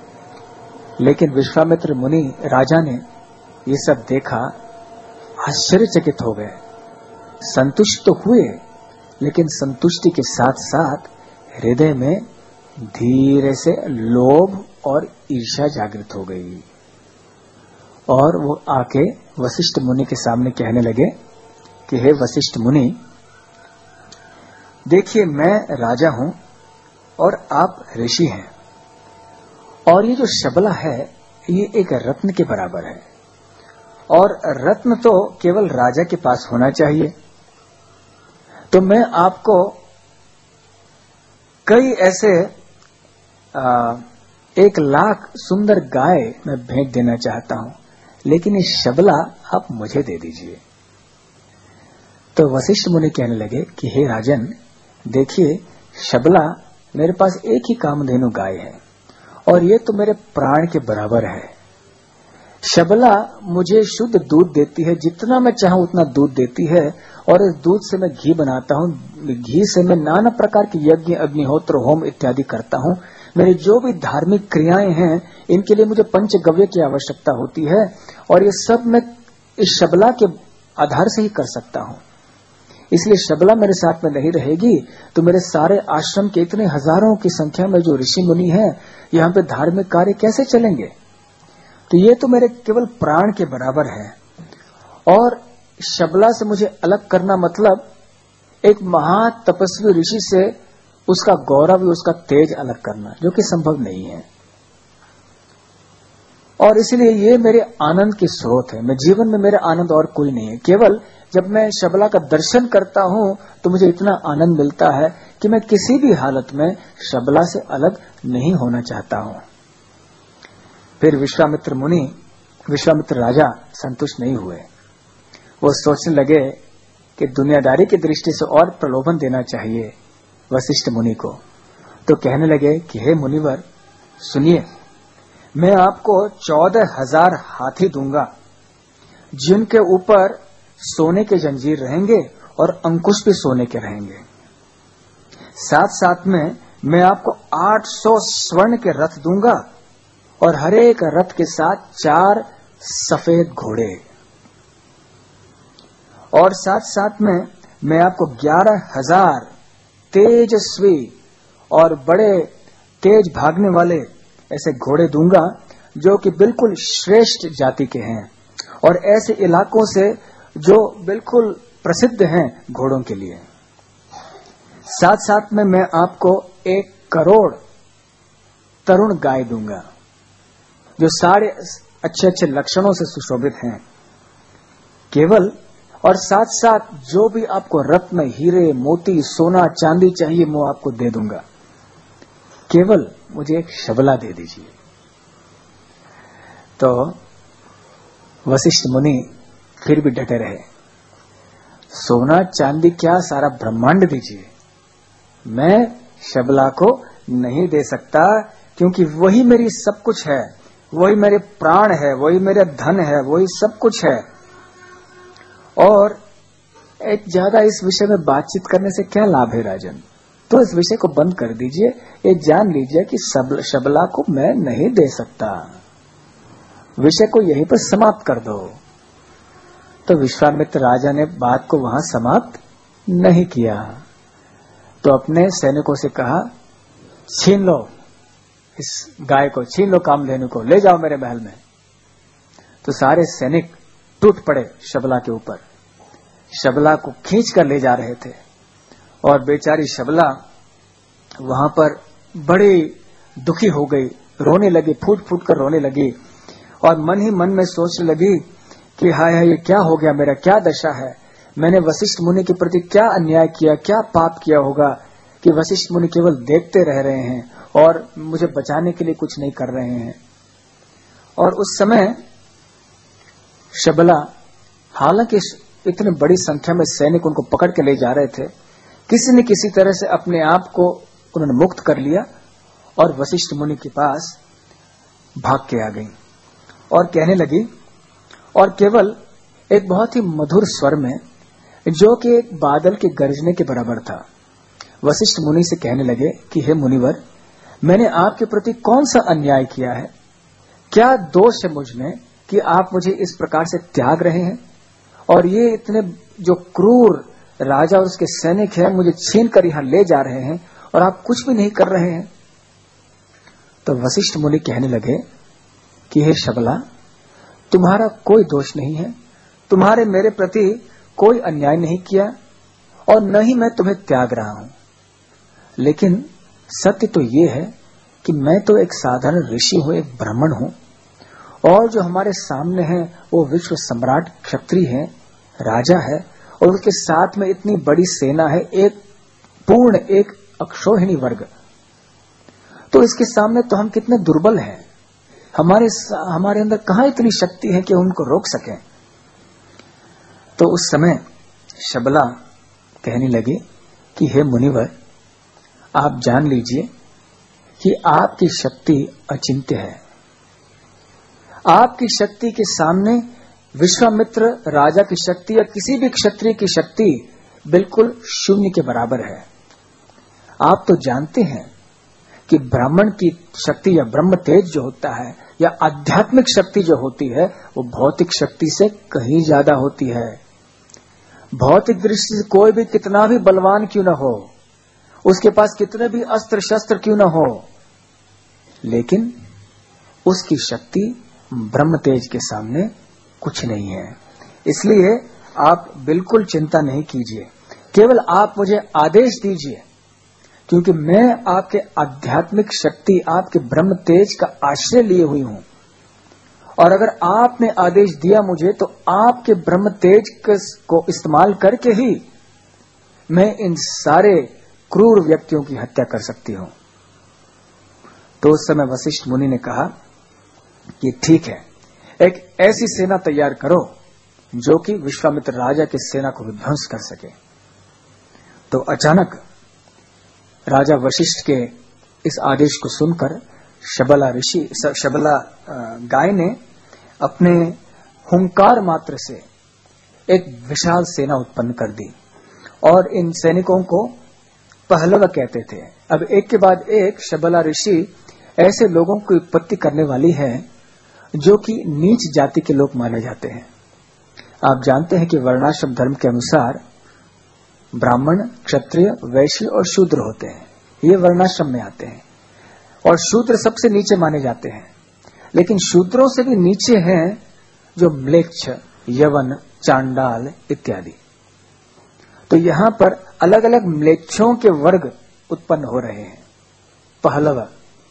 लेकिन विश्वामित्र मुनि राजा ने ये सब देखा, आश्चर्यचकित हो गए। संतुष्ट तो हुए, लेकिन संतुष्टि के साथ साथ हृदय में धीरे से लोभ और ईर्ष्या जागृत हो गई। और वो आके वशिष्ठ मुनि के सामने कहने लगे कि हे वशिष्ठ मुनि, देखिए मैं राजा हूं और आप ऋषि हैं, और ये जो शबला है ये एक रत्न के बराबर है, और रत्न तो केवल राजा के पास होना चाहिए। तो मैं आपको कई ऐसे आ, एक लाख सुंदर गाय मैं भेंट देना चाहता हूं, लेकिन ये शबला आप मुझे दे दीजिए। तो वशिष्ठ मुनि कहने लगे कि हे राजन, देखिए शबला मेरे पास एक ही कामधेनु गाय है, और ये तो मेरे प्राण के बराबर है। शबला मुझे शुद्ध दूध देती है, जितना मैं चाहूं उतना दूध देती है, और इस दूध से मैं घी बनाता हूं। घी से मैं नाना प्रकार के यज्ञ, अग्निहोत्र, होम इत्यादि करता हूं। मेरी जो भी धार्मिक क्रियाएं हैं, इनके लिए मुझे पंचगव्य की आवश्यकता होती है, और ये सब मैं इस शबला के आधार से ही कर सकता हूं। इसलिए शबला मेरे साथ में नहीं रहेगी तो मेरे सारे आश्रम के इतने हजारों की संख्या में जो ऋषि मुनि हैं, यहाँ पे धार्मिक कार्य कैसे चलेंगे? तो ये तो मेरे केवल प्राण के बराबर है। और शबला से मुझे अलग करना मतलब एक महा तपस्वी ऋषि से उसका गौरव, उसका तेज अलग करना, जो कि संभव नहीं है। और इसलिए ये मेरे आनंद की स्रोत है। मैं जीवन में मेरा आनंद और कोई नहीं है। केवल जब मैं शबला का दर्शन करता हूं तो मुझे इतना आनंद मिलता है कि मैं किसी भी हालत में शबला से अलग नहीं होना चाहता हूं। फिर विश्वामित्र मुनि, विश्वामित्र राजा संतुष्ट नहीं हुए। वो सोचने लगे कि दुनियादारी की दृष्टि से और प्रलोभन देना चाहिए वशिष्ठ मुनि को। तो कहने लगे कि हे मुनिवर, सुनिए, मैं आपको चौदह हजार हाथी दूंगा जिनके ऊपर सोने के जंजीर रहेंगे और अंकुश भी सोने के रहेंगे। साथ साथ में मैं आपको आठ सौ स्वर्ण के रथ दूंगा और हर एक रथ के साथ चार सफेद घोड़े। और साथ साथ में मैं आपको ग्यारह हजार तेजस्वी और बड़े तेज भागने वाले ऐसे घोड़े दूंगा जो कि बिल्कुल श्रेष्ठ जाति के हैं और ऐसे इलाकों से जो बिल्कुल प्रसिद्ध हैं घोड़ों के लिए। साथ साथ में मैं आपको एक करोड़ तरुण गाय दूंगा जो सारे अच्छे अच्छे लक्षणों से सुशोभित हैं केवल। और साथ साथ जो भी आपको रत्न, हीरे, मोती, सोना, चांदी चाहिए मैं आपको दे दूंगा, केवल मुझे एक शबला दे दीजिए। तो वशिष्ठ मुनि फिर भी डटे रहे। सोना चांदी क्या, सारा ब्रह्मांड दीजिए, मैं शबला को नहीं दे सकता, क्योंकि वही मेरी सब कुछ है, वही मेरे प्राण है, वही मेरा धन है, वही सब कुछ है। और एक ज्यादा इस विषय में बातचीत करने से क्या लाभ है राजन? तो इस विषय को बंद कर दीजिए। ये जान लीजिए कि शबला को मैं नहीं दे सकता, विषय को यहीं पर समाप्त कर दो। तो विश्वामित्र राजा ने बात को वहां समाप्त नहीं किया, तो अपने सैनिकों से कहा, छीन लो इस गाय को, छीन लो कामधेनु को, ले जाओ मेरे महल में। तो सारे सैनिक टूट पड़े शबला के ऊपर, शबला को खींच कर ले जा रहे थे। और बेचारी शबला वहां पर बड़ी दुखी हो गई, रोने लगी, फूट फूट कर रोने लगी और मन ही मन में सोचने लगी कि हाय हाय, ये क्या हो गया, मेरा क्या दशा है, मैंने वशिष्ठ मुनि के प्रति क्या अन्याय किया, क्या पाप किया होगा कि वशिष्ठ मुनि केवल देखते रह रहे हैं और मुझे बचाने के लिए कुछ नहीं कर रहे हैं। और उस समय शबला, हालांकि इतनी बड़ी संख्या में सैनिक उनको पकड़ के ले जा रहे थे, किसी न किसी तरह से अपने आप को उन्होंने मुक्त कर लिया और वशिष्ठ मुनि के पास भाग के आ गई और कहने लगी, और केवल एक बहुत ही मधुर स्वर में, जो कि एक बादल के गरजने के बराबर था, वशिष्ठ मुनि से कहने लगे कि हे मुनिवर, मैंने आपके प्रति कौन सा अन्याय किया है, क्या दोष है मुझ में कि आप मुझे इस प्रकार से त्याग रहे हैं और ये इतने जो क्रूर राजा और उसके सैनिक हैं मुझे छीन कर यहां ले जा रहे हैं और आप कुछ भी नहीं कर रहे हैं। तो वशिष्ठ मुनि कहने लगे कि हे शबला, तुम्हारा कोई दोष नहीं है, तुम्हारे मेरे प्रति कोई अन्याय नहीं किया और न ही मैं तुम्हें त्याग रहा हूं, लेकिन सत्य तो ये है कि मैं तो एक साधारण ऋषि हूं, एक ब्राह्मण हूं, और जो हमारे सामने है वो विश्व सम्राट क्षत्रिय है, राजा है, और उसके साथ में इतनी बड़ी सेना है, एक पूर्ण, एक अक्षोहिणी वर्ग। तो इसके सामने तो हम कितने दुर्बल हैं, हमारे हमारे अंदर कहां इतनी शक्ति है कि उनको रोक सकें। तो उस समय शबला कहने लगी कि हे मुनिवर, आप जान लीजिए कि आपकी शक्ति अचिंत्य है, आपकी शक्ति के सामने विश्वामित्र राजा की शक्ति या किसी भी क्षत्रिय की शक्ति बिल्कुल शून्य के बराबर है। आप तो जानते हैं कि ब्राह्मण की शक्ति या ब्रह्म तेज जो होता है या आध्यात्मिक शक्ति जो होती है वो भौतिक शक्ति से कहीं ज्यादा होती है। भौतिक दृष्टि से कोई भी कितना भी बलवान क्यों न हो, उसके पास कितने भी अस्त्र शस्त्र क्यों न हो, लेकिन उसकी शक्ति ब्रह्म तेज के सामने कुछ नहीं है। इसलिए आप बिल्कुल चिंता नहीं कीजिए, केवल आप मुझे आदेश दीजिए, क्योंकि मैं आपके आध्यात्मिक शक्ति, आपके ब्रह्म तेज का आश्रय लिए हुई हूं। और अगर आपने आदेश दिया मुझे, तो आपके ब्रह्म तेज को इस्तेमाल करके ही मैं इन सारे क्रूर व्यक्तियों की हत्या कर सकती हूं। तो उस समय वशिष्ठ मुनि ने कहा कि ठीक है, एक ऐसी सेना तैयार करो जो कि विश्वामित्र राजा की सेना को विध्वंस कर सके। तो अचानक राजा वशिष्ठ के इस आदेश को सुनकर शबला ऋषि शबला गाय ने अपने हुंकार मात्र से एक विशाल सेना उत्पन्न कर दी, और इन सैनिकों को पहलव कहते थे। अब एक के बाद एक शबला ऋषि ऐसे लोगों की उत्पत्ति करने वाली है जो कि नीच जाति के लोग माने जाते हैं। आप जानते हैं कि वर्णाश्रम धर्म के अनुसार ब्राह्मण, क्षत्रिय, वैश्य और शूद्र होते हैं। ये वर्णाश्रम में आते हैं, और शूद्र सबसे नीचे माने जाते हैं। लेकिन शूद्रों से भी नीचे हैं जो म्लेच्छ, यवन, चांडाल इत्यादि। तो यहां पर अलग अलग म्लेच्छों के वर्ग उत्पन्न हो रहे हैं। पहलव,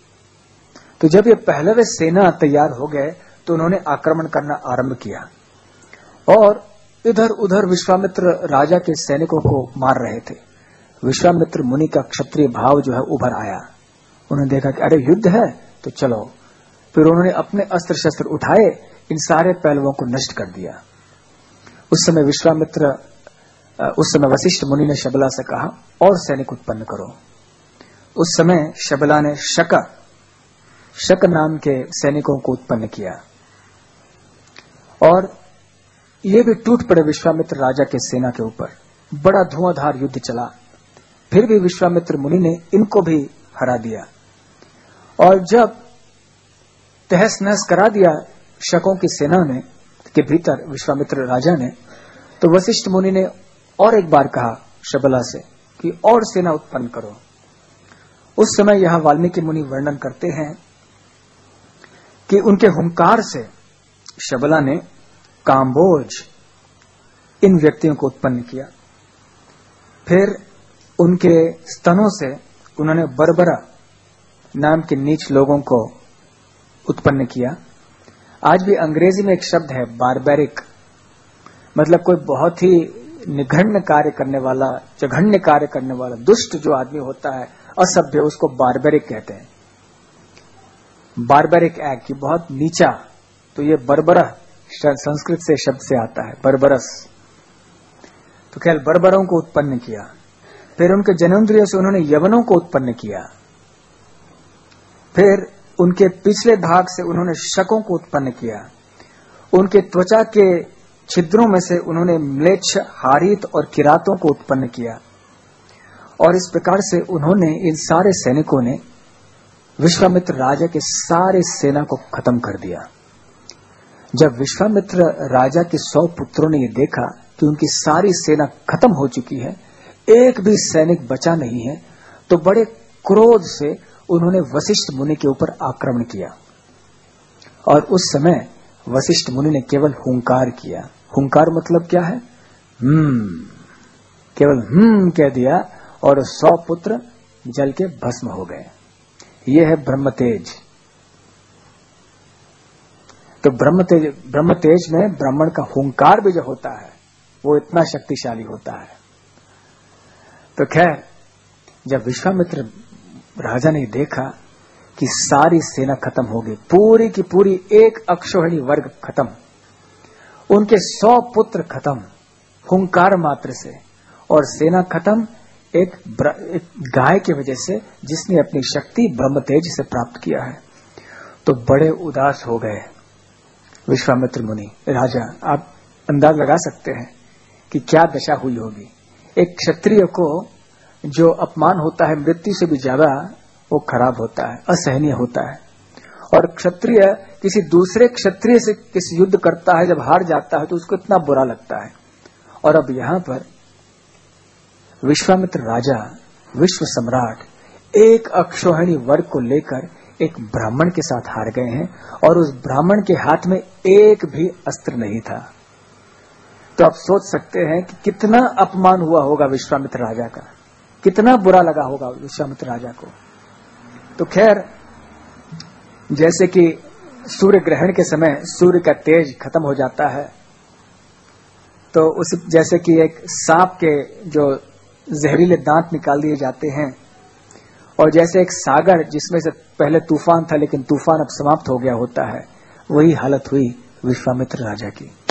तो जब ये पहलव सेना तैयार हो गए तो उन्होंने आक्रमण करना आरंभ किया, और इधर उधर विश्वामित्र राजा के सैनिकों को मार रहे थे। विश्वामित्र मुनि का क्षत्रिय भाव जो है उभर आया। उन्होंने देखा कि अरे युद्ध है तो चलो। फिर उन्होंने अपने अस्त्र शस्त्र उठाए, इन सारे पहलवों को नष्ट कर दिया। उस समय विश्वामित्र उस समय वशिष्ठ मुनि ने शबला से कहा, और सैनिक उत्पन्न करो। उस समय शबला ने शक शक नाम के सैनिकों को उत्पन्न किया, और ये भी टूट पड़े विश्वामित्र राजा के सेना के ऊपर। बड़ा धुआंधार युद्ध चला, फिर भी विश्वामित्र मुनि ने इनको भी हरा दिया। और जब तहस नहस करा दिया शकों की सेना में के भीतर विश्वामित्र राजा ने, तो वशिष्ठ मुनि ने और एक बार कहा शबला से कि और सेना उत्पन्न करो। उस समय यह वाल्मीकि मुनि वर्णन करते हैं कि उनके हुंकार से शबला ने काम्बोज इन व्यक्तियों को उत्पन्न किया। फिर उनके स्तनों से उन्होंने बर्बरा नाम के नीच लोगों को उत्पन्न किया। आज भी अंग्रेजी में एक शब्द है बारबैरिक, मतलब कोई बहुत ही निघण्य कार्य करने वाला, जघन्य कार्य करने वाला, दुष्ट जो आदमी होता है, असभ्य, उसको बारबैरिक कहते हैं। बारबैरिक एक्ट, बहुत नीचा। तो ये बर्बरा संस्कृत से शब्द से आता है, बर्बरस। तो खैर बर्बरों को उत्पन्न किया। फिर उनके जनेंद्रियों से उन्होंने यवनों को उत्पन्न किया। फिर उनके पिछले भाग से उन्होंने शकों को उत्पन्न किया। उनके त्वचा के छिद्रों में से उन्होंने म्लेच्छ, हारित और किरातों को उत्पन्न किया। और इस प्रकार से उन्होंने, इन सारे सैनिकों ने विश्वामित्र राजा के सारे सेना को खत्म कर दिया। जब विश्वामित्र राजा के सौ पुत्रों ने यह देखा कि उनकी सारी सेना खत्म हो चुकी है, एक भी सैनिक बचा नहीं है, तो बड़े क्रोध से उन्होंने वशिष्ठ मुनि के ऊपर आक्रमण किया। और उस समय वशिष्ठ मुनि ने केवल हुंकार किया। हुंकार मतलब क्या है? हम्म, केवल हम्म कह दिया, और सौ पुत्र जल के भस्म हो गए। यह है ब्रह्म तेज। तो ब्रह्म तेज ब्रह्म तेज में ब्राह्मण का हुंकार भी जो होता है वो इतना शक्तिशाली होता है। तो खैर, जब विश्वामित्र राजा ने देखा कि सारी सेना खत्म हो गई, पूरी की पूरी एक अक्षौहिणी वर्ग खत्म, उनके सौ पुत्र खत्म हुंकार मात्र से, और सेना खत्म एक, एक गाय की वजह से जिसने अपनी शक्ति ब्रह्म तेज से प्राप्त किया है, तो बड़े उदास हो गए विश्वामित्र मुनि राजा। आप अंदाज लगा सकते हैं कि क्या दशा हुई होगी। एक क्षत्रिय को जो अपमान होता है मृत्यु से भी ज्यादा वो खराब होता है, असहनीय होता है। और क्षत्रिय किसी दूसरे क्षत्रिय से किसी युद्ध करता है, जब हार जाता है तो उसको इतना बुरा लगता है। और अब यहां पर विश्वामित्र राजा, विश्व सम्राट एक अक्षौहिणी वर्ग को लेकर एक ब्राह्मण के साथ हार गए हैं और उस ब्राह्मण के हाथ में एक भी अस्त्र नहीं था। तो आप सोच सकते हैं कि कितना अपमान हुआ होगा विश्वामित्र राजा का, कितना बुरा लगा होगा विश्वामित्र राजा को। तो खैर, जैसे कि सूर्य ग्रहण के समय सूर्य का तेज खत्म हो जाता है, तो उस जैसे कि एक सांप के जो जहरीले दांत निकाल दिए जाते हैं, और जैसे एक सागर जिसमें से पहले तूफान था लेकिन तूफान अब समाप्त हो गया होता है, वही हालत हुई विश्वामित्र राजा की।